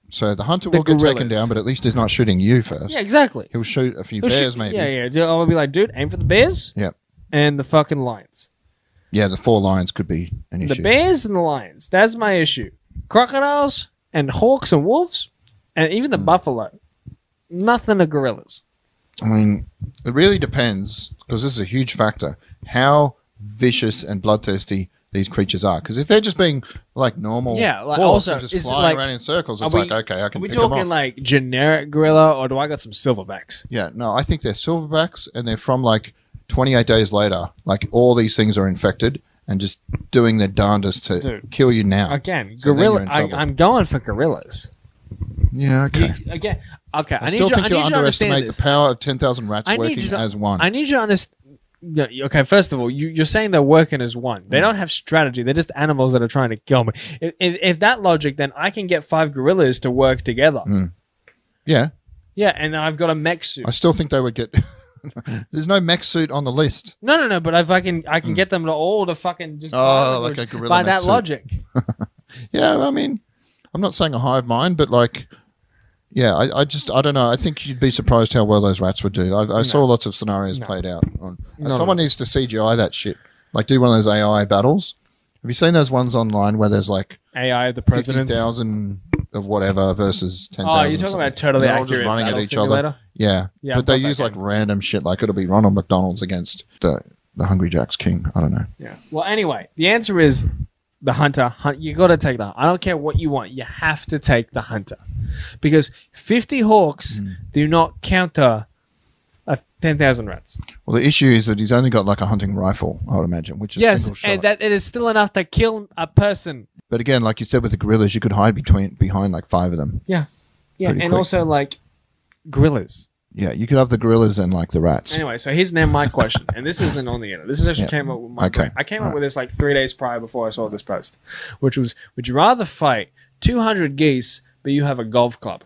So the hunter The will get taken gorillas. down, but at least he's not shooting you first. Yeah, exactly. He'll shoot a few He'll bears, shoot- maybe. Yeah, yeah. I'll be like, dude, aim for the bears Yeah. and the fucking lions. Yeah, the four lions could be an The issue. bears and the lions. That's my issue. Crocodiles and hawks and wolves and even the buffalo. Nothing of gorillas. I mean, it really depends, because this is a huge factor, how vicious and bloodthirsty these creatures are. Because if they're just being like normal Yeah, like, hawks also, and just is it flying like- around in circles, it's are we- like, okay, I can Are we pick them talking off. like generic gorilla or do I got some silverbacks? Yeah, no, I think they're silverbacks, and they're from like twenty-eight days later. Like all these things are infected and just doing their darndest to Dude. kill you now. Again, So then gorilla. you're in I, trouble. I'm going for gorillas. Yeah, okay. You- again, okay. I, I need still you. think I you need you to understand underestimate this. the power of ten thousand rats I need working you to, as one. I need you to understand. Okay, first of all, you, you're saying they're working as one. They don't have strategy. They're just animals that are trying to kill me. If, if, if that logic, then I can get five gorillas to work together. yeah, Yeah, and I've got a mech suit. I still think they would get. There's no mech suit on the list. No, no, no. But if I can, I can get them to all to fucking just Oh, by like a gorilla by mech that suit. logic. Yeah, I mean, I'm not saying a hive mind, but like, yeah, I, I just, I don't know. I think you'd be surprised how well those rats would do. I, I saw lots of scenarios played out. On, No, someone no. needs to C G I that shit. Like, do one of those A I battles. Have you seen those ones online where there's like A I, the fifty president. thousand of whatever versus ten Oh, thousand? you're talking about totally They're all accurate just running at battle each simulator? other. Yeah, Yeah, but I've they got that use like game. random shit. Like it'll be Ronald McDonald's against the the Hungry Jack's king. I don't know. Yeah. Well, anyway, the answer is the hunter. Hunt. You got to take that. I don't care what you want. You have to take the hunter because fifty hawks Hmm. do not counter a ten thousand rats. Well, the issue is that he's only got like a hunting rifle, I would imagine, which is Yes, single shot. and that it is still enough to kill a person. But again, like you said with the gorillas, you could hide between behind like five of them. Yeah. Yeah, Pretty and quick. also like gorillas. Yeah, you could have the gorillas and like the rats. Anyway, so here's now my question, and this isn't on the internet. This is actually Yeah. came up with my. Okay. I came up Alright. with this like three days prior before I saw this post, which was: would you rather fight two hundred geese but you have a golf club,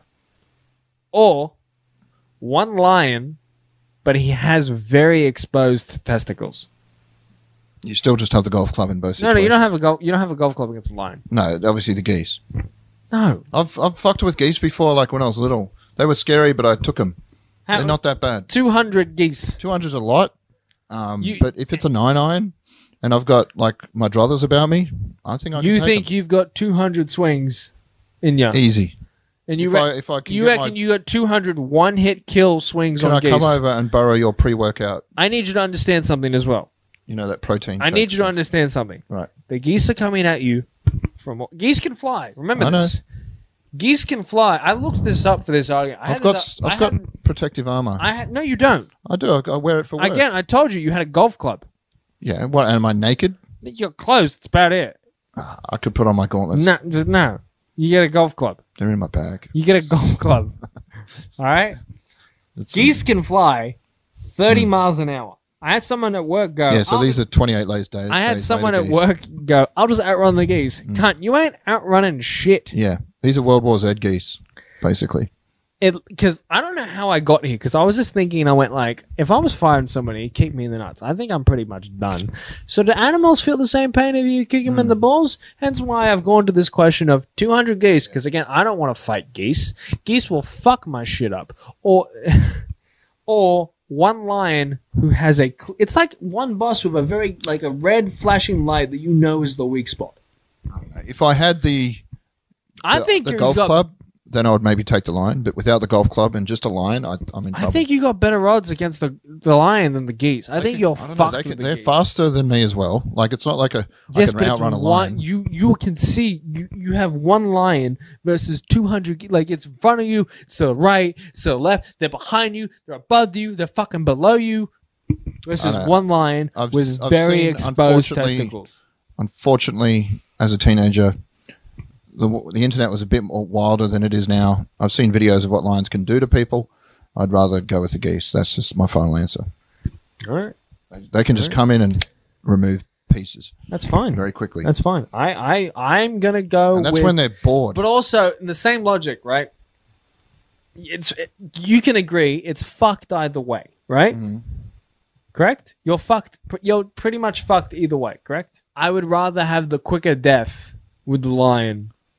or one lion but he has very exposed testicles? You still just have the golf club in both No, situations. no, you don't have a golf. You don't have a golf club against a lion. No, obviously the geese. No, I've I've fucked with geese before, like when I was little. They were scary, but I took them. They're not that bad. two hundred geese. Two hundred's a lot, um, You- but if it's a nine iron, and I've got like my druthers about me, I think I can You take think 'em. you've got two hundred swings in you, easy? and you if, re- I, if I can, you get reckon my, you got two hundred one hit kill swings can on I geese? come over and borrow your pre-workout? I need you to understand something as well. You know that protein. I shake need you to stuff. understand something. Right. The geese are coming at you from geese can fly. Remember I know. this. Geese can fly. I looked this up for this argument. I I've had got this s- up- I've I got had- protective armor. I, I had no, you don't. do. I, I wear it for work. Again, I told you you had a golf club. Yeah. What? Am I naked? You're close. That's about it. I could put on my gauntlets. No, just no. You get a golf club. They're in my bag. You get a golf club. All right. It's- Geese can fly thirty miles an hour. I had someone at work go. Yeah. So "I'll these are twenty-eight days. days I had days someone later at geese. work go, I'll just outrun the geese. Cunt, you ain't outrunning shit. Yeah. These are World War Z geese, basically. It because I don't know how I got here because I was just thinking I went like if I was firing somebody, he'd kick me in the nuts. I think I'm pretty much done. So do animals feel the same pain if you kick them in the balls? Hence why I've gone to this question of two hundred geese because again I don't want to fight geese. Geese will fuck my shit up or or one lion who has a cl- it's like one boss with a very like a red flashing light that you know is the weak spot. If I had the I the, think the you've golf got, club, then I would maybe take the line. But without the golf club and just a line, I, I'm in trouble. I think you got better odds against the the lion than the geese. I think you're I don't know, fucked they with can, the they're geese. faster than me as well. Like it's not like a Yes, I can but it's outrun a one. lion. You you can see you, you have one lion versus two hundred. ge- Like it's in front of you, it's to the right, it's to the left. They're behind you. They're above you. They're fucking below you. Versus I know. one lion I've- with I've very seen, exposed unfortunately, testicles. Unfortunately, as a teenager, the the internet was a bit more wilder than it is now. I've seen videos of what lions can do to people. I'd rather go with the geese. That's just my final answer. All right, They, they can just come in and remove pieces that's fine. very quickly. That's fine. I I I'm gonna go. and that's with, when they're bored. But also, in the same logic, right? It's you can agree it's fucked either way, right? Mm-hmm. Correct? You're fucked. You're pretty much fucked either way. Correct? I would rather have the quicker death with the lion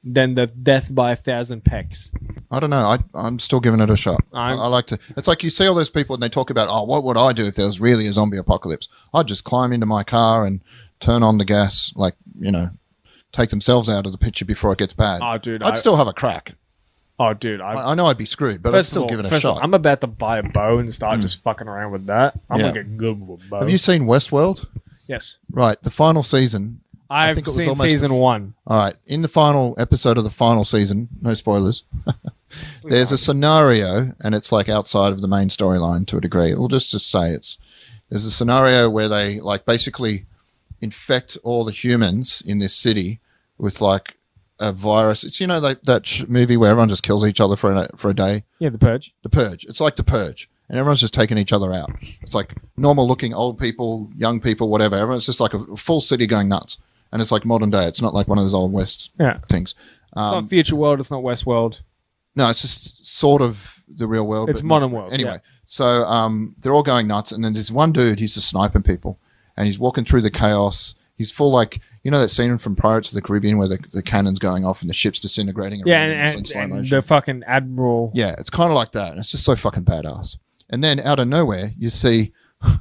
than the death by a thousand pecks. I don't know. I, I'm still giving it a shot. I, I'm- I like to. It's like you see all those people and they talk about, oh, what would I do if there was really a zombie apocalypse? I'd just climb into my car and turn on the gas, like, you know, take themselves out of the picture before it gets bad. Oh, dude, I'd I- still have a crack. Oh, dude, I, I, I know I'd be screwed, but I'd first still of all, give it a first of shot. all, I'm about to buy a bow and start just fucking around with that. I'm Yeah. gonna get good with a bow. Have you seen Westworld? Yes, Right, the final season. I I've think it was seen almost season the f- one. All right, in the final episode of the final season, no spoilers, there's a scenario, and it's like outside of the main storyline to a degree. We'll just, just say it's there's a scenario where they like basically infect all the humans in this city with like a virus. It's, you know, like that sh- movie where everyone just kills each other for a, for a day. Yeah, the purge. The Purge. It's like The Purge. And everyone's just taking each other out. It's like normal looking old people, young people, whatever. Everyone's just like a full city going nuts. And it's like modern day. It's not like one of those old West Yeah, things. it's Um, not future world. It's not Westworld. no, it's just sort of the real world. It's but modern not- world, Anyway, yeah. so um, they're all going nuts. And then there's one dude, he's just sniping people. And he's walking through the chaos. He's full like, you know that scene from Pirates of the Caribbean where the, the cannon's going off and the ship's disintegrating? Yeah, around and, him, it's in and, slow and motion. the fucking admiral. Yeah, it's kind of like that. And it's just so fucking badass. And then out of nowhere, you see,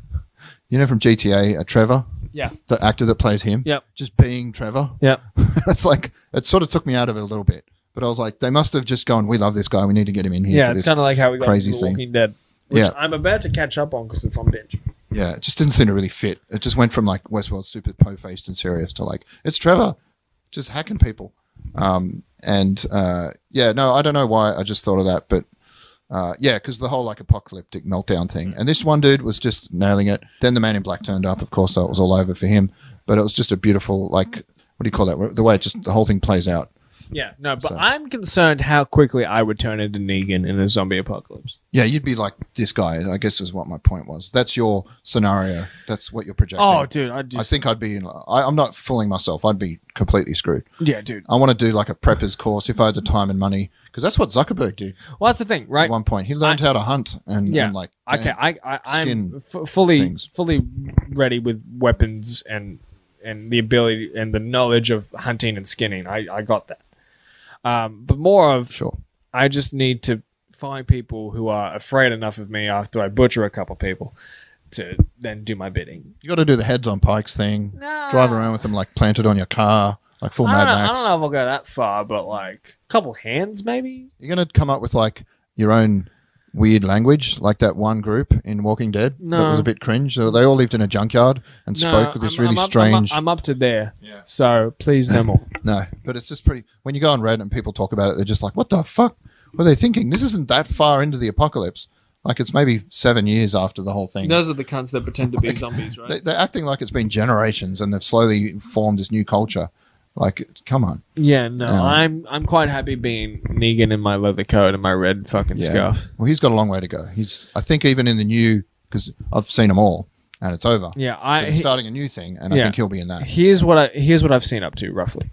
you know, from G T A, uh, Trevor, Yeah. the actor that plays him, Yep. just being Trevor. Yep. It's like, it sort of took me out of it a little bit. But I was like, they must have just gone, we love this guy. We need to get him in here. Yeah, for it's this. kind of like how we got crazy The scene. Walking Dead, which Yeah. I'm about to catch up on because it's on binge. Yeah, it just didn't seem to really fit. It just went from like Westworld super po-faced and serious to like, it's Trevor just hacking people. Um, and uh, yeah, no, I don't know why I just thought of that. But uh, yeah, because the whole like apocalyptic meltdown thing. And this one dude was just nailing it. Then the Man in Black turned up, of course, so it was all over for him. But it was just a beautiful, like, what do you call that? The way it just, the whole thing plays out. Yeah, no, but So- I'm concerned how quickly I would turn into Negan in a zombie apocalypse. Yeah, you'd be like this guy, I guess is what my point was. That's your scenario. That's what you're projecting. Oh, dude, I just I think I'd be, in, I, I'm not fooling myself. I'd be completely screwed. yeah, dude. I want to do like a prepper's course if I had the time and money, because that's what Zuckerberg did Well, that's the thing, right? at one point. He learned how to hunt and, Yeah. and like, Okay, I, I I'm skin f- fully things. fully ready with weapons and and the ability and the knowledge of hunting and skinning. I I got that. Um, but more of sure. I just need to find people who are afraid enough of me after I butcher a couple people to then do my bidding. You got to do the heads on pikes thing. No. Drive around with them like planted on your car, like full I Mad don't, know, I Max. don't know if I'll go that far, but like a couple hands maybe. You're going to come up with like your own weird language, like that one group in Walking Dead that No. was a bit cringe. So they all lived in a junkyard and spoke with this I'm- really I'm up- strange. I'm up, I'm up to there. Yeah. So please no more. No, but it's just pretty. When you go on Reddit and people talk about it, they're just like, "What the fuck? What are they thinking? This isn't that far into the apocalypse. Like it's maybe seven years after the whole thing. Those are the cunts that pretend to be zombies, right? They, they're acting like it's been generations and they've slowly formed this new culture. Like, come on. Yeah, no, Um, I'm I'm quite happy being Negan in my leather coat and my red fucking Yeah. scarf. Well, he's got a long way to go. He's, I think, even in the new, because I've seen them all, and it's over. Yeah, But I they're he- starting a new thing, and I Yeah. think he'll be in that. here's what I here's what I've seen up to roughly.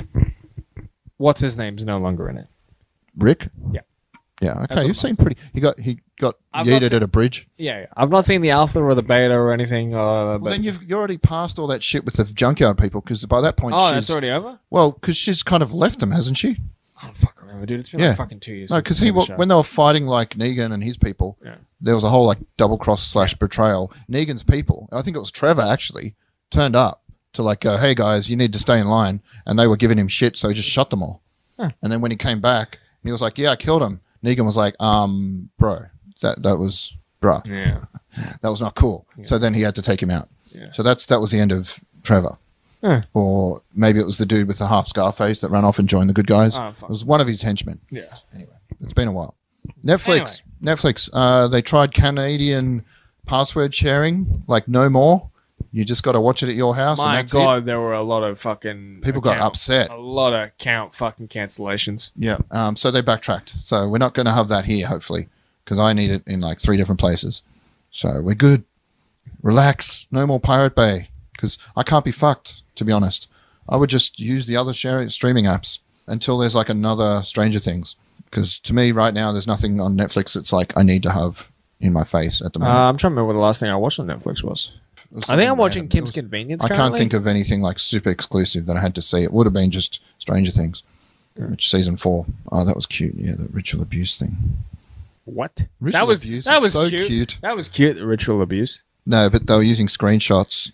What's his name's no longer in it. Rick. Yeah. Yeah. That's Okay. what You've seen pretty. He got he got I've not yeeted seen- at a bridge. Yeah, yeah. I've not seen the alpha or the beta or anything. Uh, Well, but then you've you're already past all that shit with the junkyard people, because by that point, oh, she's that's already over. well, because she's kind of left them, hasn't she? I don't fucking remember, dude. It's been Yeah. like fucking two years. No, since because I've he seen the wa- show. when they were fighting like Negan and his people, Yeah. there was a whole like double cross slash betrayal. Negan's people, I think it was Trevor actually, turned up to like go, "Hey guys, you need to stay in line," and they were giving him shit, so he just shot them all. Huh. And then when he came back, he was like, "Yeah, I killed him." Negan was like, "Um, bro, that that was bruh, yeah, that was not cool." So then he had to take him out. Yeah. So that's that was the end of Trevor. Huh. Or maybe it was the dude with the half scar face that ran off and joined the good guys. Oh, It fuck. was one of his henchmen. yeah. Anyway, it's been a while. Netflix, Netflix. Uh, they tried Canadian password sharing, like no more. You just got to watch it at your house, My and that's God, it. there were a lot of fucking People got account- upset. A lot of count fucking cancellations. Yeah. Um, so they backtracked. So we're not going to have that here, hopefully, because I need it in like three different places. So we're good. Relax. No more Pirate Bay, because I can't be fucked. To be honest, I would just use the other sharing streaming apps until there's like another Stranger Things. Because to me, right now, there's nothing on Netflix that's like I need to have in my face at the Uh, moment. I'm trying to remember what the last thing I watched on Netflix was. It was I think I'm something watching random. Kim's It was- Convenience. I can't currently. think of anything like super exclusive that I had to see. It would have been just Stranger Things. which season four. Oh, that was cute. Yeah, the ritual abuse thing. What? Ritual that was abuse that is was so cute. cute. That was cute. The ritual abuse. No, but they were using screenshots.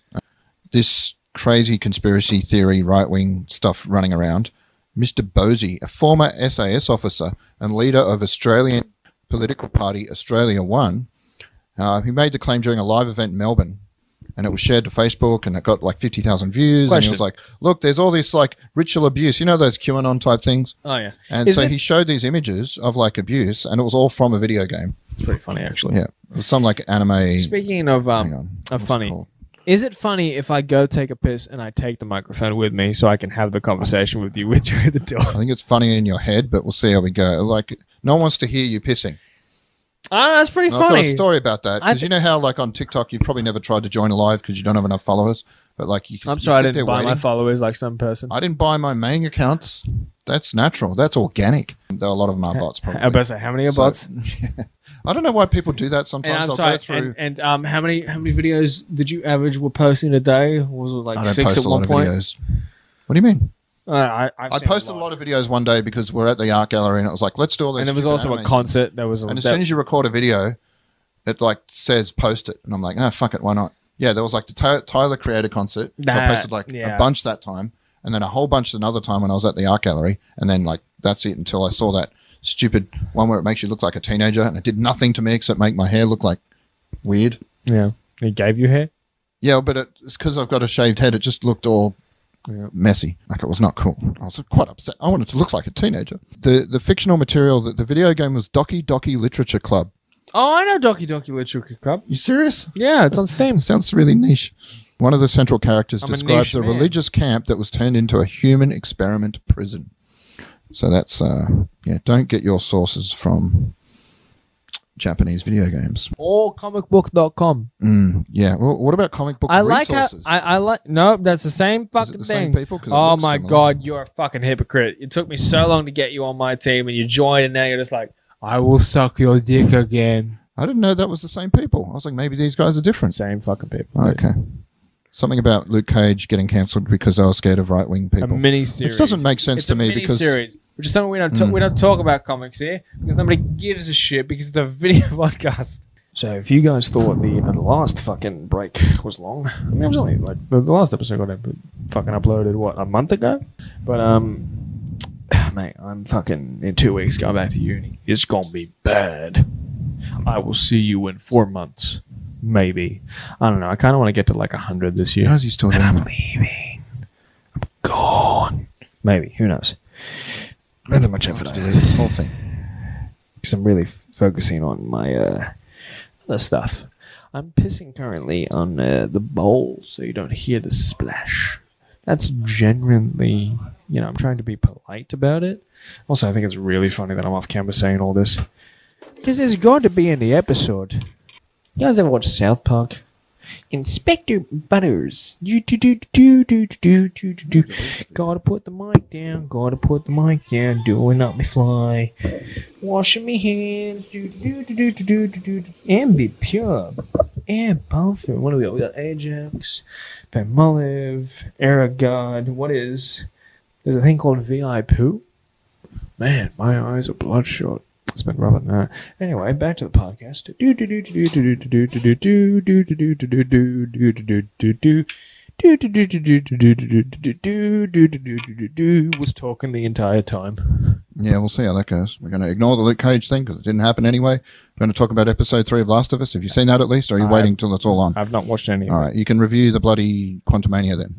This crazy conspiracy theory, right-wing stuff running around. Mister Bosey, a former S A S officer and leader of Australian political party Australia One, uh, he made the claim during a live event in Melbourne, and it was shared to Facebook, and it got like fifty thousand views. Question. And he was like, look, there's all this like ritual abuse. You know those QAnon type things? Oh, yeah. And Is so it- he showed these images of like abuse, and it was all from a video game. It's pretty funny, actually. Yeah. It was some like anime. Speaking of um, Hang on. of What's it funny, called? is it funny if I go take a piss and I take the microphone with me so I can have the conversation with you with you at the door? I think it's funny in your head, but we'll see how we go. Like, no one wants to hear you pissing. Oh, that's pretty And I've got funny. a story about that I because th- you know how, like, on TikTok, you've probably never tried to join a live because you don't have enough followers. But like, you, I'm you sorry I sit didn't there buy my waiting. followers like some person. I didn't buy my main accounts. That's natural. That's organic. Though a lot of them are bots, probably. I was about to say, how many are So- bots? I don't know why people do that. And Sometimes I'm I'll sorry. go through. And, and um, how many how many videos did you average were posting a day? Was it like I don't six post at a lot one of point? videos. What do you mean? Uh, I I've I seen posted a lot of videos one day because we're at the art gallery and it was like, let's do all this. and there was also a concert. There was a And as that- soon as you record a video, it like says post it, and I'm like, oh fuck it, why not? Yeah, there was like the Ty- Tyler Creator concert. So I That- posted like yeah. a bunch that time, and then a whole bunch another time when I was at the art gallery, and then like that's it until I saw that stupid one where it makes you look like a teenager, and it did nothing to me except make my hair look like weird. yeah, he gave you hair. Yeah, but it, it's because I've got a shaved head. It just looked all Yeah. messy. Like it was not cool. I was quite upset. I wanted to look like a teenager. The the fictional material, the, the video game was Doki Doki Literature Club. Oh, I know Doki Doki Literature Club. You serious? Yeah, it's on Steam. It sounds really niche. One of the central characters I'm a describes niche a man. religious camp that was turned into a human experiment prison. So that's, uh, yeah, don't get your sources from Japanese video games. Or comic book dot com. Mm, yeah. Well, what about comic book I like how resources? I, I like no, that's the same fucking the thing. same people? 'Cause it Oh looks my similar. god, you're a fucking hypocrite. It took me so long to get you on my team, and you joined, and now you're just like, I will suck your dick again. I didn't know that was the same people. I was like, maybe these guys are different. Same fucking people. Okay. Something about Luke Cage getting cancelled because they were scared of right-wing A people. mini series. Which doesn't make sense it's to a me mini because series, which is something we don't talk, we don't talk about comics here because nobody gives a shit because it's a video podcast. So if you guys thought the the last fucking break was long, I mean it was only like the, the last episode got up- fucking uploaded what a month ago, but um, mate, I'm fucking in two weeks going back to uni. It's gonna be bad. I will see you in four months, maybe. I don't know. I kind of want to get to like a hundred this year. How's he still doing I'm that? leaving. I'm gone. Maybe. Who knows? Depends how much effort I To do have. this whole thing. Because I'm really f- focusing on my uh, other stuff. I'm pissing currently on uh, the bowl so you don't hear the splash. That's genuinely, you know, I'm trying to be polite about it. Also, I think it's really funny that I'm off camera saying all this. Because there's going to be in the episode. You guys ever watch South Park? Inspector Butters. Do, do, do, do, do, do, do, do, do. Gotta put the mic down. Gotta put the mic down. Doing up me fly. Washing me hands. Do, do, do, do, do, do, do, do. And be pure. And both. What do we got? We got Ajax, Palmolive, Aragod. What is? There's a thing called V I Poo. Man, my eyes are bloodshot. It's been rubbing that. Anyway, back to the podcast. Do do do do do do do do do do do do do do do do do do. Do do do do do do do do do do do do do do was talking the entire time. Yeah, we'll see how that goes. We're going to ignore the Luke Cage thing because it didn't happen anyway. We're going to talk about episode three of Last of Us. Have you seen that at least, or are you waiting till it's all on? I've not watched any. All right, you can review the bloody Quantumania then.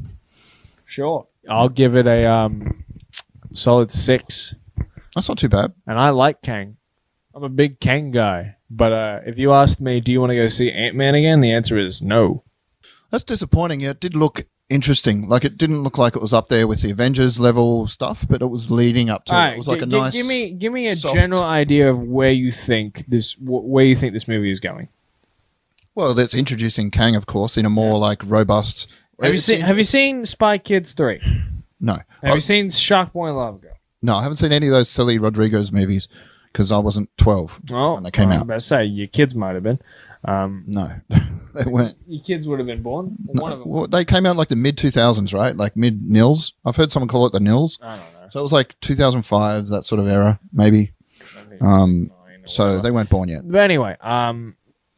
Sure. I'll give it a um solid six. That's not too bad. And I like Kang. I'm a big Kang guy. But uh, if you asked me, do you want to go see Ant-Man again? The answer is no. That's disappointing. Yeah, it did look interesting. Like it didn't look like it was up there with the Avengers level stuff, but it was leading up to All it. right, It was like gi- a gi- nice. Give me, give me a soft- general idea of where you think this, wh- where you think this movie is going. Well, that's introducing Kang, of course, in a more like robust. Have you It's seen? in- Have you seen Spy Kids three? No, Have Oh, you seen Shark Boy and Lava Girl? no, I haven't seen any of those silly Rodriguez movies because I wasn't twelve Oh, when they came I'm out. about to say your kids might have been. Um, No, they weren't. your kids would have been born. One of them. Well, they came out like the mid two thousands, right? Like mid nils. I've heard someone call it the nils. I don't know. So it was like two thousand five, that sort of era, maybe. Um, so they weren't born yet. But anyway, um,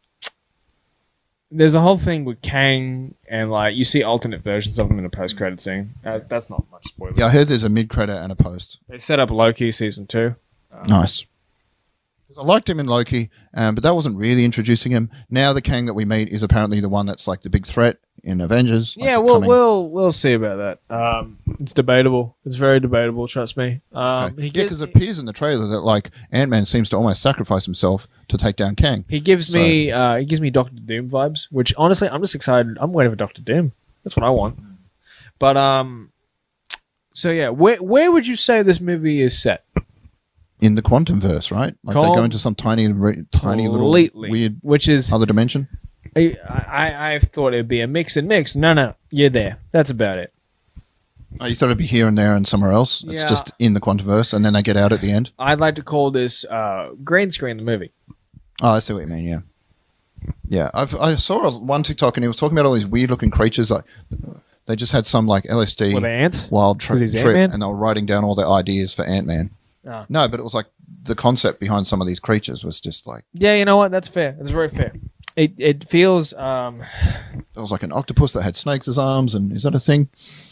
there's a whole thing with Kang, and like you see alternate versions of him in the post-credit scene. Uh, that's not much spoiler. Yeah, I heard there's a mid-credit and a post. They set up Loki season two. Um, Nice. I liked him in Loki, um, but that wasn't really introducing him. Now the Kang that we meet is apparently the one that's like the big threat in Avengers. Like Yeah, we'll coming- we'll we'll see about that. Um, it's debatable. It's very debatable. Trust me. Um, Okay. he Yeah, gives because it appears in the trailer that like Ant-Man seems to almost sacrifice himself to take down Kang. he gives So- me uh, he gives me Doctor Doom vibes. Which honestly, I'm just excited. I'm waiting for Doctor Doom. That's what I want. But um, so yeah, where where would you say this movie is set? In the quantum verse, right? Like they go Com- into some tiny, re- tiny little Completely. weird Which is other dimension. I, I I thought it'd be a mix and mix. No, no, you're there. That's about it. Oh, you thought it'd be here and there and somewhere else. It's Yeah. just in the quantum verse, and then they get out at the end. I'd like to call this uh, green screen the movie. Oh, I see what you mean. Yeah, yeah. I've, I saw a, one TikTok, and he was talking about all these weird-looking creatures. Like they just had some like L S D Were they ants? wild tri- 'Cause he's trip, Ant-Man? and they were writing down all their ideas for Ant-Man. Oh. No, but it was like the concept behind some of these creatures was just like Yeah, you know what? That's fair. That's very fair. It it feels um, it was like an octopus that had snakes as arms, and is that a thing?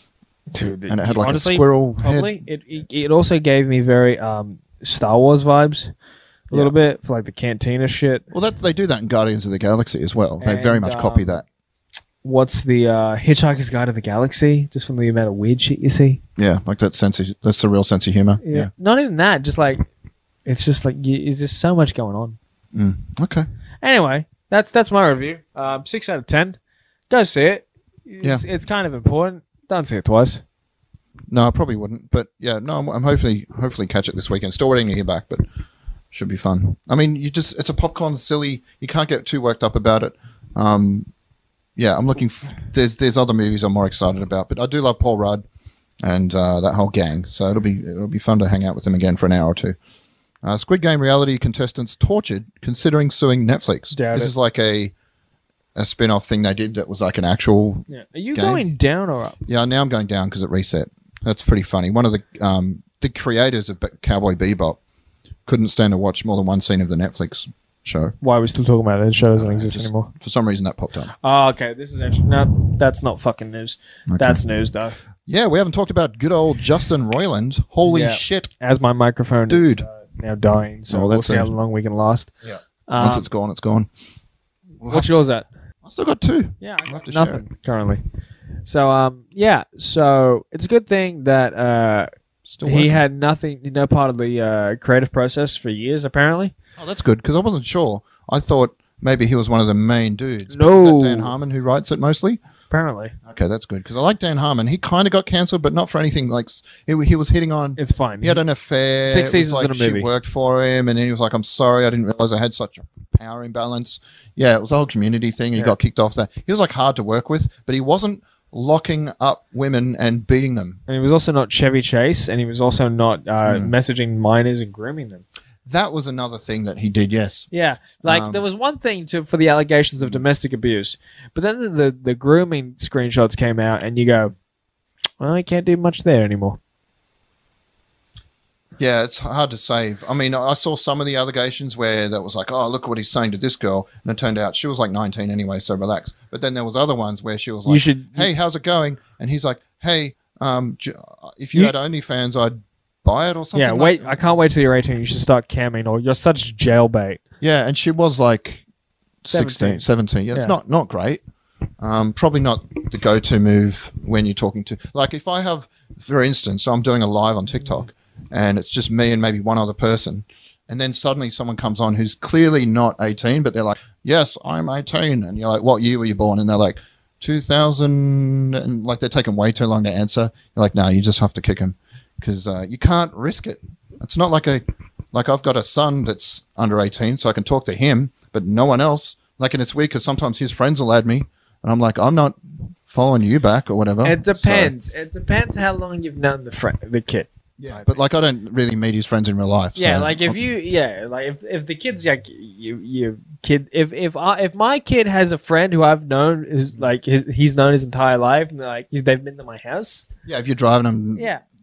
dude, And it had like honestly, a squirrel Probably head. it, it it also gave me very um Star Wars vibes a Yeah. little bit for like the cantina shit. Well, that they do that in Guardians of the Galaxy as well. They very And, much copy um, that. What's the uh, Hitchhiker's Guide to the Galaxy? Just from the amount of weird shit you see. Yeah, like that sense of that's the real sense of humor. Yeah. Not even that. Just like it's just like you, is there so much going on? Mm. Okay. Anyway, that's that's my review. Um, six out of ten. Go see it. It's, it's kind of important. Don't see it twice. No, I probably wouldn't. But yeah, no, I'm, I'm hopefully hopefully catch it this weekend. Still waiting to hear back, but should be fun. I mean, you just it's a popcorn silly. You can't get too worked up about it. Um, yeah, I'm looking. F- there's there's other movies I'm more excited about, but I do love Paul Rudd and uh, that whole gang. So it'll be it'll be fun to hang out with them again for an hour or two. Uh, Squid Game reality contestants tortured considering suing Netflix. Doubt this it. is like a a spin-off thing they did that was like an actual. Yeah. Are you Game. going down or up? Yeah, now I'm going down because it reset. That's pretty funny. One of the um, the creators of Be- Cowboy Bebop couldn't stand to watch more than one scene of the Netflix show. Why are we still talking about it? The show doesn't exist Just- anymore. For some reason, that popped up. Oh, okay. This is actually no. That's not fucking news. Okay. That's news though. Yeah, we haven't talked about good old Justin Roiland. Holy Yeah. shit! As my microphone Dude. is uh, now dying, so Oh, we'll that's see a- how long we can last. Yeah. Um, Once it's gone, it's gone. what's yours at? I still got two. Yeah, I I'll have got to share nothing currently. So um, yeah. So it's a good thing that uh, Still he working. had nothing, no part of the uh, creative process for years. Apparently, Oh, that's good because I wasn't sure. I thought maybe he was one of the main dudes. But No. Is that Dan Harmon who writes it mostly? apparently, Okay, that's good because I like Dan Harmon. He kind of got cancelled, but not for anything like s- he, he was hitting on. it's fine. He had an affair. Six It was seasons like in a she movie. worked for him, and then he was like, "I'm sorry, I didn't realize I had such a power imbalance." Yeah, it was a whole community thing. He Yeah. got kicked off that. He was like hard to work with, but he wasn't locking up women and beating them. And he was also not Chevy Chase, and he was also not uh, Hmm. messaging minors and grooming them. That was another thing that he did. Yes. Yeah, like Um, there was one thing to for the allegations of domestic abuse, but then the, the the grooming screenshots came out, and you go, "Well, I can't do much there anymore." Yeah, it's hard to say. I mean, I saw some of the allegations where that was like, "Oh, look what he's saying to this girl," and it turned out she was like nineteen anyway, so relax. But then there was other ones where she was like, You should- "Hey, how's it going?" And he's like, "Hey, um, j- if you, You- had OnlyFans, I'd buy it or something." Yeah, like wait, that. I can't wait till you're eighteen. You should start camming, or you're such jailbait. Yeah, and she was like sixteen, seventeen. Yeah, it's Yeah. not not great. Um, probably not the go-to move when you're talking to. Like, if I have, for instance, so I'm doing a live on TikTok, and it's just me and maybe one other person, and then suddenly someone comes on who's clearly not eighteen, but they're like, "Yes, I'm eighteen," and you're like, "What year were you born?" And they're like, two thousand, and like they're taking way too long to answer. You're like, "No, you just have to kick them because uh, you can't risk it." It's not like a like I've got a son that's under eighteen, so I can talk to him, but no one else. Like, and it's weird because sometimes his friends will add me, and I'm like, I'm not following you back or whatever. It So- depends. It depends how long you've known the friend, the kid. yeah, but like I don't really meet his friends in real life. Yeah, so like if you, yeah, like if, if the kid's like you, you kid, if if I, if my kid has a friend who I've known is like his, he's known his entire life, and like he's they've been to my house. yeah, if you're driving him Yeah,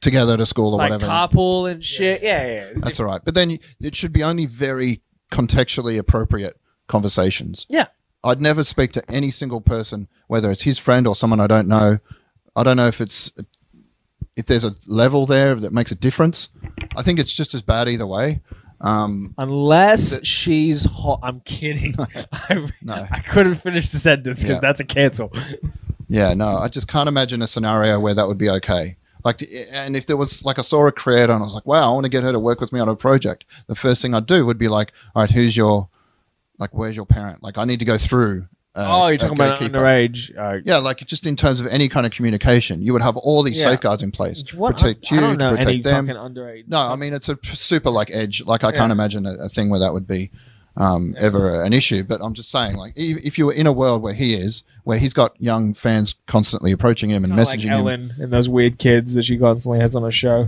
together to school or like whatever. carpool and shit. Yeah, yeah. yeah. That's all right. But then you, it should be only very contextually appropriate conversations. Yeah. I'd never speak to any single person, whether it's his friend or someone I don't know. I don't know if it's if there's a level there that makes a difference. I think it's just as bad either way. Um, Unless that- she's hot. I'm kidding. I, No. I couldn't finish the sentence because Yeah. that's a cancel. yeah, no, I just can't imagine a scenario where that would be okay. Like, and if there was like I saw a creator and I was like, wow, I want to get her to work with me on a project. The first thing I'd do would be like, all right, who's your, like, where's your parent? Like, I need to go through. Uh, oh, you're a talking about gatekeeper. underage. Uh, Yeah, like just in terms of any kind of communication, you would have all these Yeah. safeguards in place. what? Protect I, you, I don't know protect any them. fucking underage. No, I mean it's a p- super like edge. Like I Yeah. can't imagine a, a thing where that would be um, ever an issue. But I'm just saying, like, if, if you were in a world where he is, where he's got young fans constantly approaching him and Kinda messaging like him, Ellen and those weird kids that she constantly has on her show.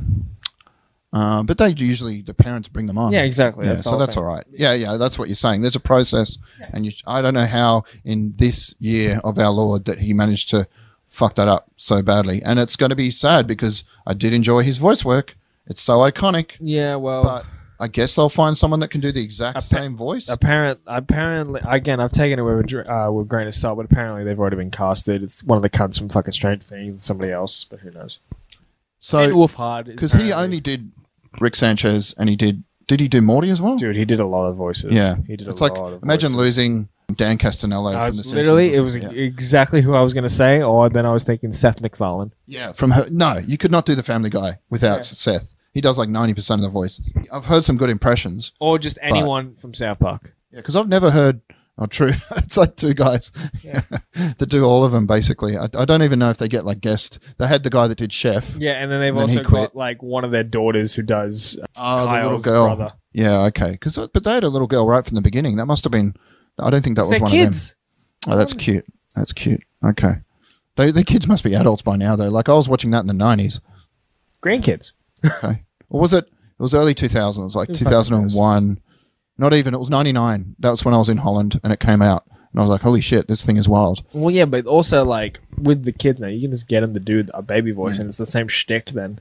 uh, but they usually the parents bring them on. Yeah, exactly. Yeah, That's the so whole that's thing. all right. Yeah, yeah, that's what you're saying. There's a process, and you, I don't know how in this year of our Lord that he managed to fuck that up so badly, and it's going to be sad because I did enjoy his voice work. It's so iconic, Yeah, well, but I guess they'll find someone that can do the exact Appa- same voice. apparent, apparently, again, I've taken it with a dr- uh, with a grain of salt, but apparently they've already been casted. It's one of the cunts from fucking Stranger Things and somebody else, but who knows? So and Wolfhard, because he apparently. only did Rick Sanchez, and he did did he do Morty as well? Dude, he did a lot of voices. Yeah, he did it's a like lot of imagine voices. losing Dan Castellaneta I from was the literally, it Simpsons. was Yeah. exactly who I was going to say, or then I was thinking Seth MacFarlane. Yeah, from her. No, you could not do the Family Guy without Yeah. Seth. He does like ninety percent of the voices. I've heard some good impressions. Or just anyone from South Park. Yeah, because I've never heard. Oh, true. It's like two guys Yeah. that do all of them basically. I, I don't even know if they get like guest. They had the guy that did Chef. Yeah, and then they've And then he also quit. got like one of their daughters who does uh, Oh, the little Kyle's girl. brother. Yeah, okay. Cause, but they had a little girl right from the beginning. That must have been. I don't think that was They're one kids. of them. Oh, that's cute. That's cute. Okay. They, the kids must be adults by now though. Like I was watching that in the nineties. Grandkids. Okay. Or was it? It was early two thousands, like Who two fucking thousand one. Not even. It was ninety-nine. That was when I was in Holland and it came out. And I was like, holy shit, this thing is wild. Well, yeah, but also like with the kids now, you can just get them to do a baby voice, Yeah. and it's the same shtick. Then,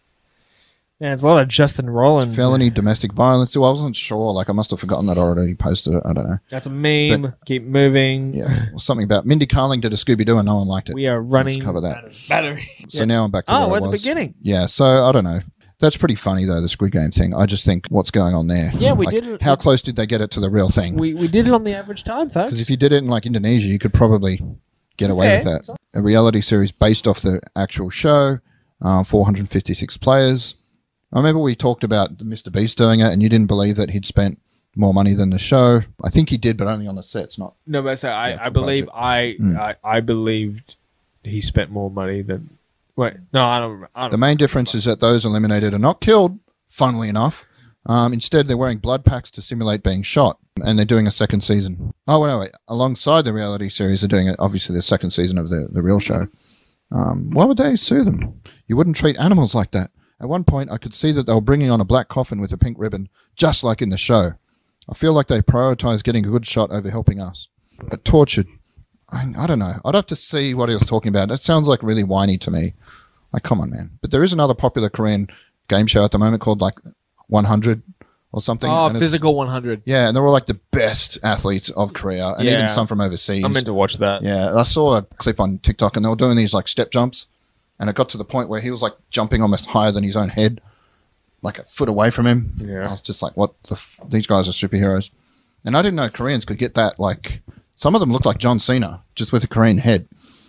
yeah, it's a lot of Justin Roiland. Felony domestic violence. Too. I wasn't sure. Like I must have forgotten that I already posted it. I don't know. That's a meme. Keep moving. Yeah. Or something about Mindy Kaling did a Scooby Doo and no one liked it. We are running. cover that. Battery. So now I'm back to Oh, where we're I at the was. beginning. Yeah. So I don't know. That's pretty funny though, the Squid Game thing. I just think what's going on there. Yeah, we Like, did it- How close did they get it to the real thing? We we did it on the average time, folks. Because if you did it in like Indonesia, you could probably get To be away fair, with that. it's not- A reality series based off the actual show, uh, four hundred fifty-six players. I remember we talked about Mister Beast doing it, and you didn't believe that he'd spent more money than the show. I think he did, but only on the sets, not. No, but so I, Yeah, I for believe budget. I, Mm. I I believed he spent more money than. Wait, no, I don't. I don't The main difference is that those eliminated are not killed, funnily enough. Um, instead, they're wearing blood packs to simulate being shot, and they're doing a second season. Oh, well, no, wait. Alongside the reality series, they're doing, obviously, the second season of the, the real show. Um, why would they sue them? You wouldn't treat animals like that. At one point, I could see that they were bringing on a black coffin with a pink ribbon, just like in the show. I feel like they prioritize getting a good shot over helping us. But tortured, I, I don't know. I'd have to see what he was talking about. It sounds like really whiny to me. Like, come on, man. But there is another popular Korean game show at the moment called like one hundred or something. Oh, and it's- physical one hundred. Yeah, and they're all like the best athletes of Korea, and Yeah. even some from overseas. I'm meant to watch that. Yeah, I saw a clip on TikTok, and they were doing these like step jumps, and it got to the point where he was like jumping almost higher than his own head, like a foot away from him. Yeah. I was just like, "What? The f- these guys are superheroes," and I didn't know Koreans could get that. Like, some of them looked like John Cena just with a Korean head.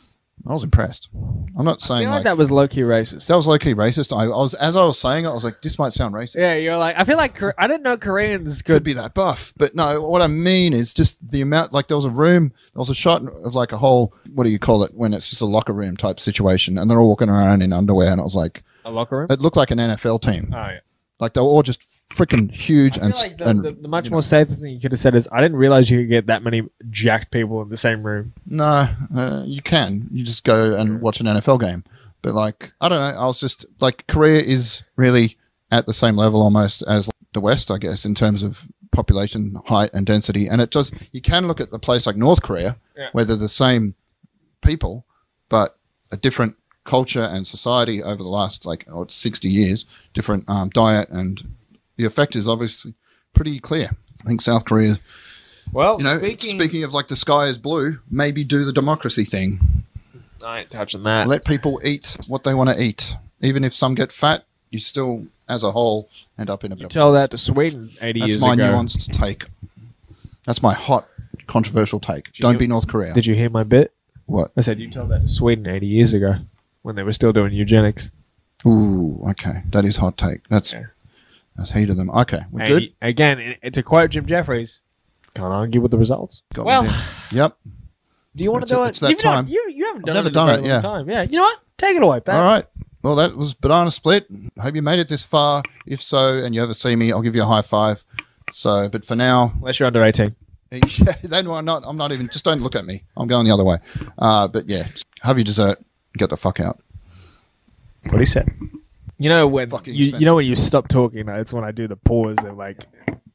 I was impressed. I'm not I saying feel like, like that was low key racist. that was low key racist. I, I was as I was saying it, I was like, "This might sound racist." Yeah, you're like, I feel like Kor- I didn't know Koreans Could could. be that buff. But no, what I mean is just the amount, like there was a room, there was a shot of like a whole, what do you call it, when it's just a locker room type situation, and they're all walking around in underwear, and it was like, A locker room. it looked like an N F L team. Oh yeah. Like they were all just freaking huge I feel and, like the, and the, the much you more know. safer thing you could have said is, I didn't realize you could get that many jacked people in the same room. No, uh, you can. You just go and watch an N F L game. But like, I don't know. I was just like, Korea is really at the same level almost as the West, I guess, in terms of population, height, and density. And it does. You can look at the place like North Korea, Yeah. where they're the same people, but a different culture and society over the last like oh, sixty years, different um, diet, and the effect is obviously pretty clear. I think South Korea, Well, you know, speaking, speaking of like the sky is blue, maybe do the democracy thing. I ain't touching that. Let people eat what they want to eat. Even if some get fat, you still, as a whole, end up in a You better tell place. that to Sweden eighty That's years my ago. nuanced take. That's my hot, controversial take. Don't you- be North Korea. Did you hear my bit? What? I said you tell that to Sweden eighty years ago when they were still doing eugenics. Ooh, okay. That is hot take. That's Yeah. that's heat of them. Okay, we're And good. y- Again, i- to quote Jim Jeffries, can't argue with the results. Got me well, there. Yep. do you want It's to do a- it? it's that You've not- time. you, you haven't done never it in a done very it, long yeah. time. Yeah. You know what? Take it away, Pat. All right. Well, that was Banana Split. Hope you made it this far. If so, and you ever see me, I'll give you a high five. So, but for now, Unless you're under eighteen. yeah, then I'm not. I'm not even. Just don't look at me. I'm going the other way. Uh, but yeah, have your dessert. Get the fuck out. What he said. You know when Fucking you, you expensive. know when you stop talking, it's when I do the pause and like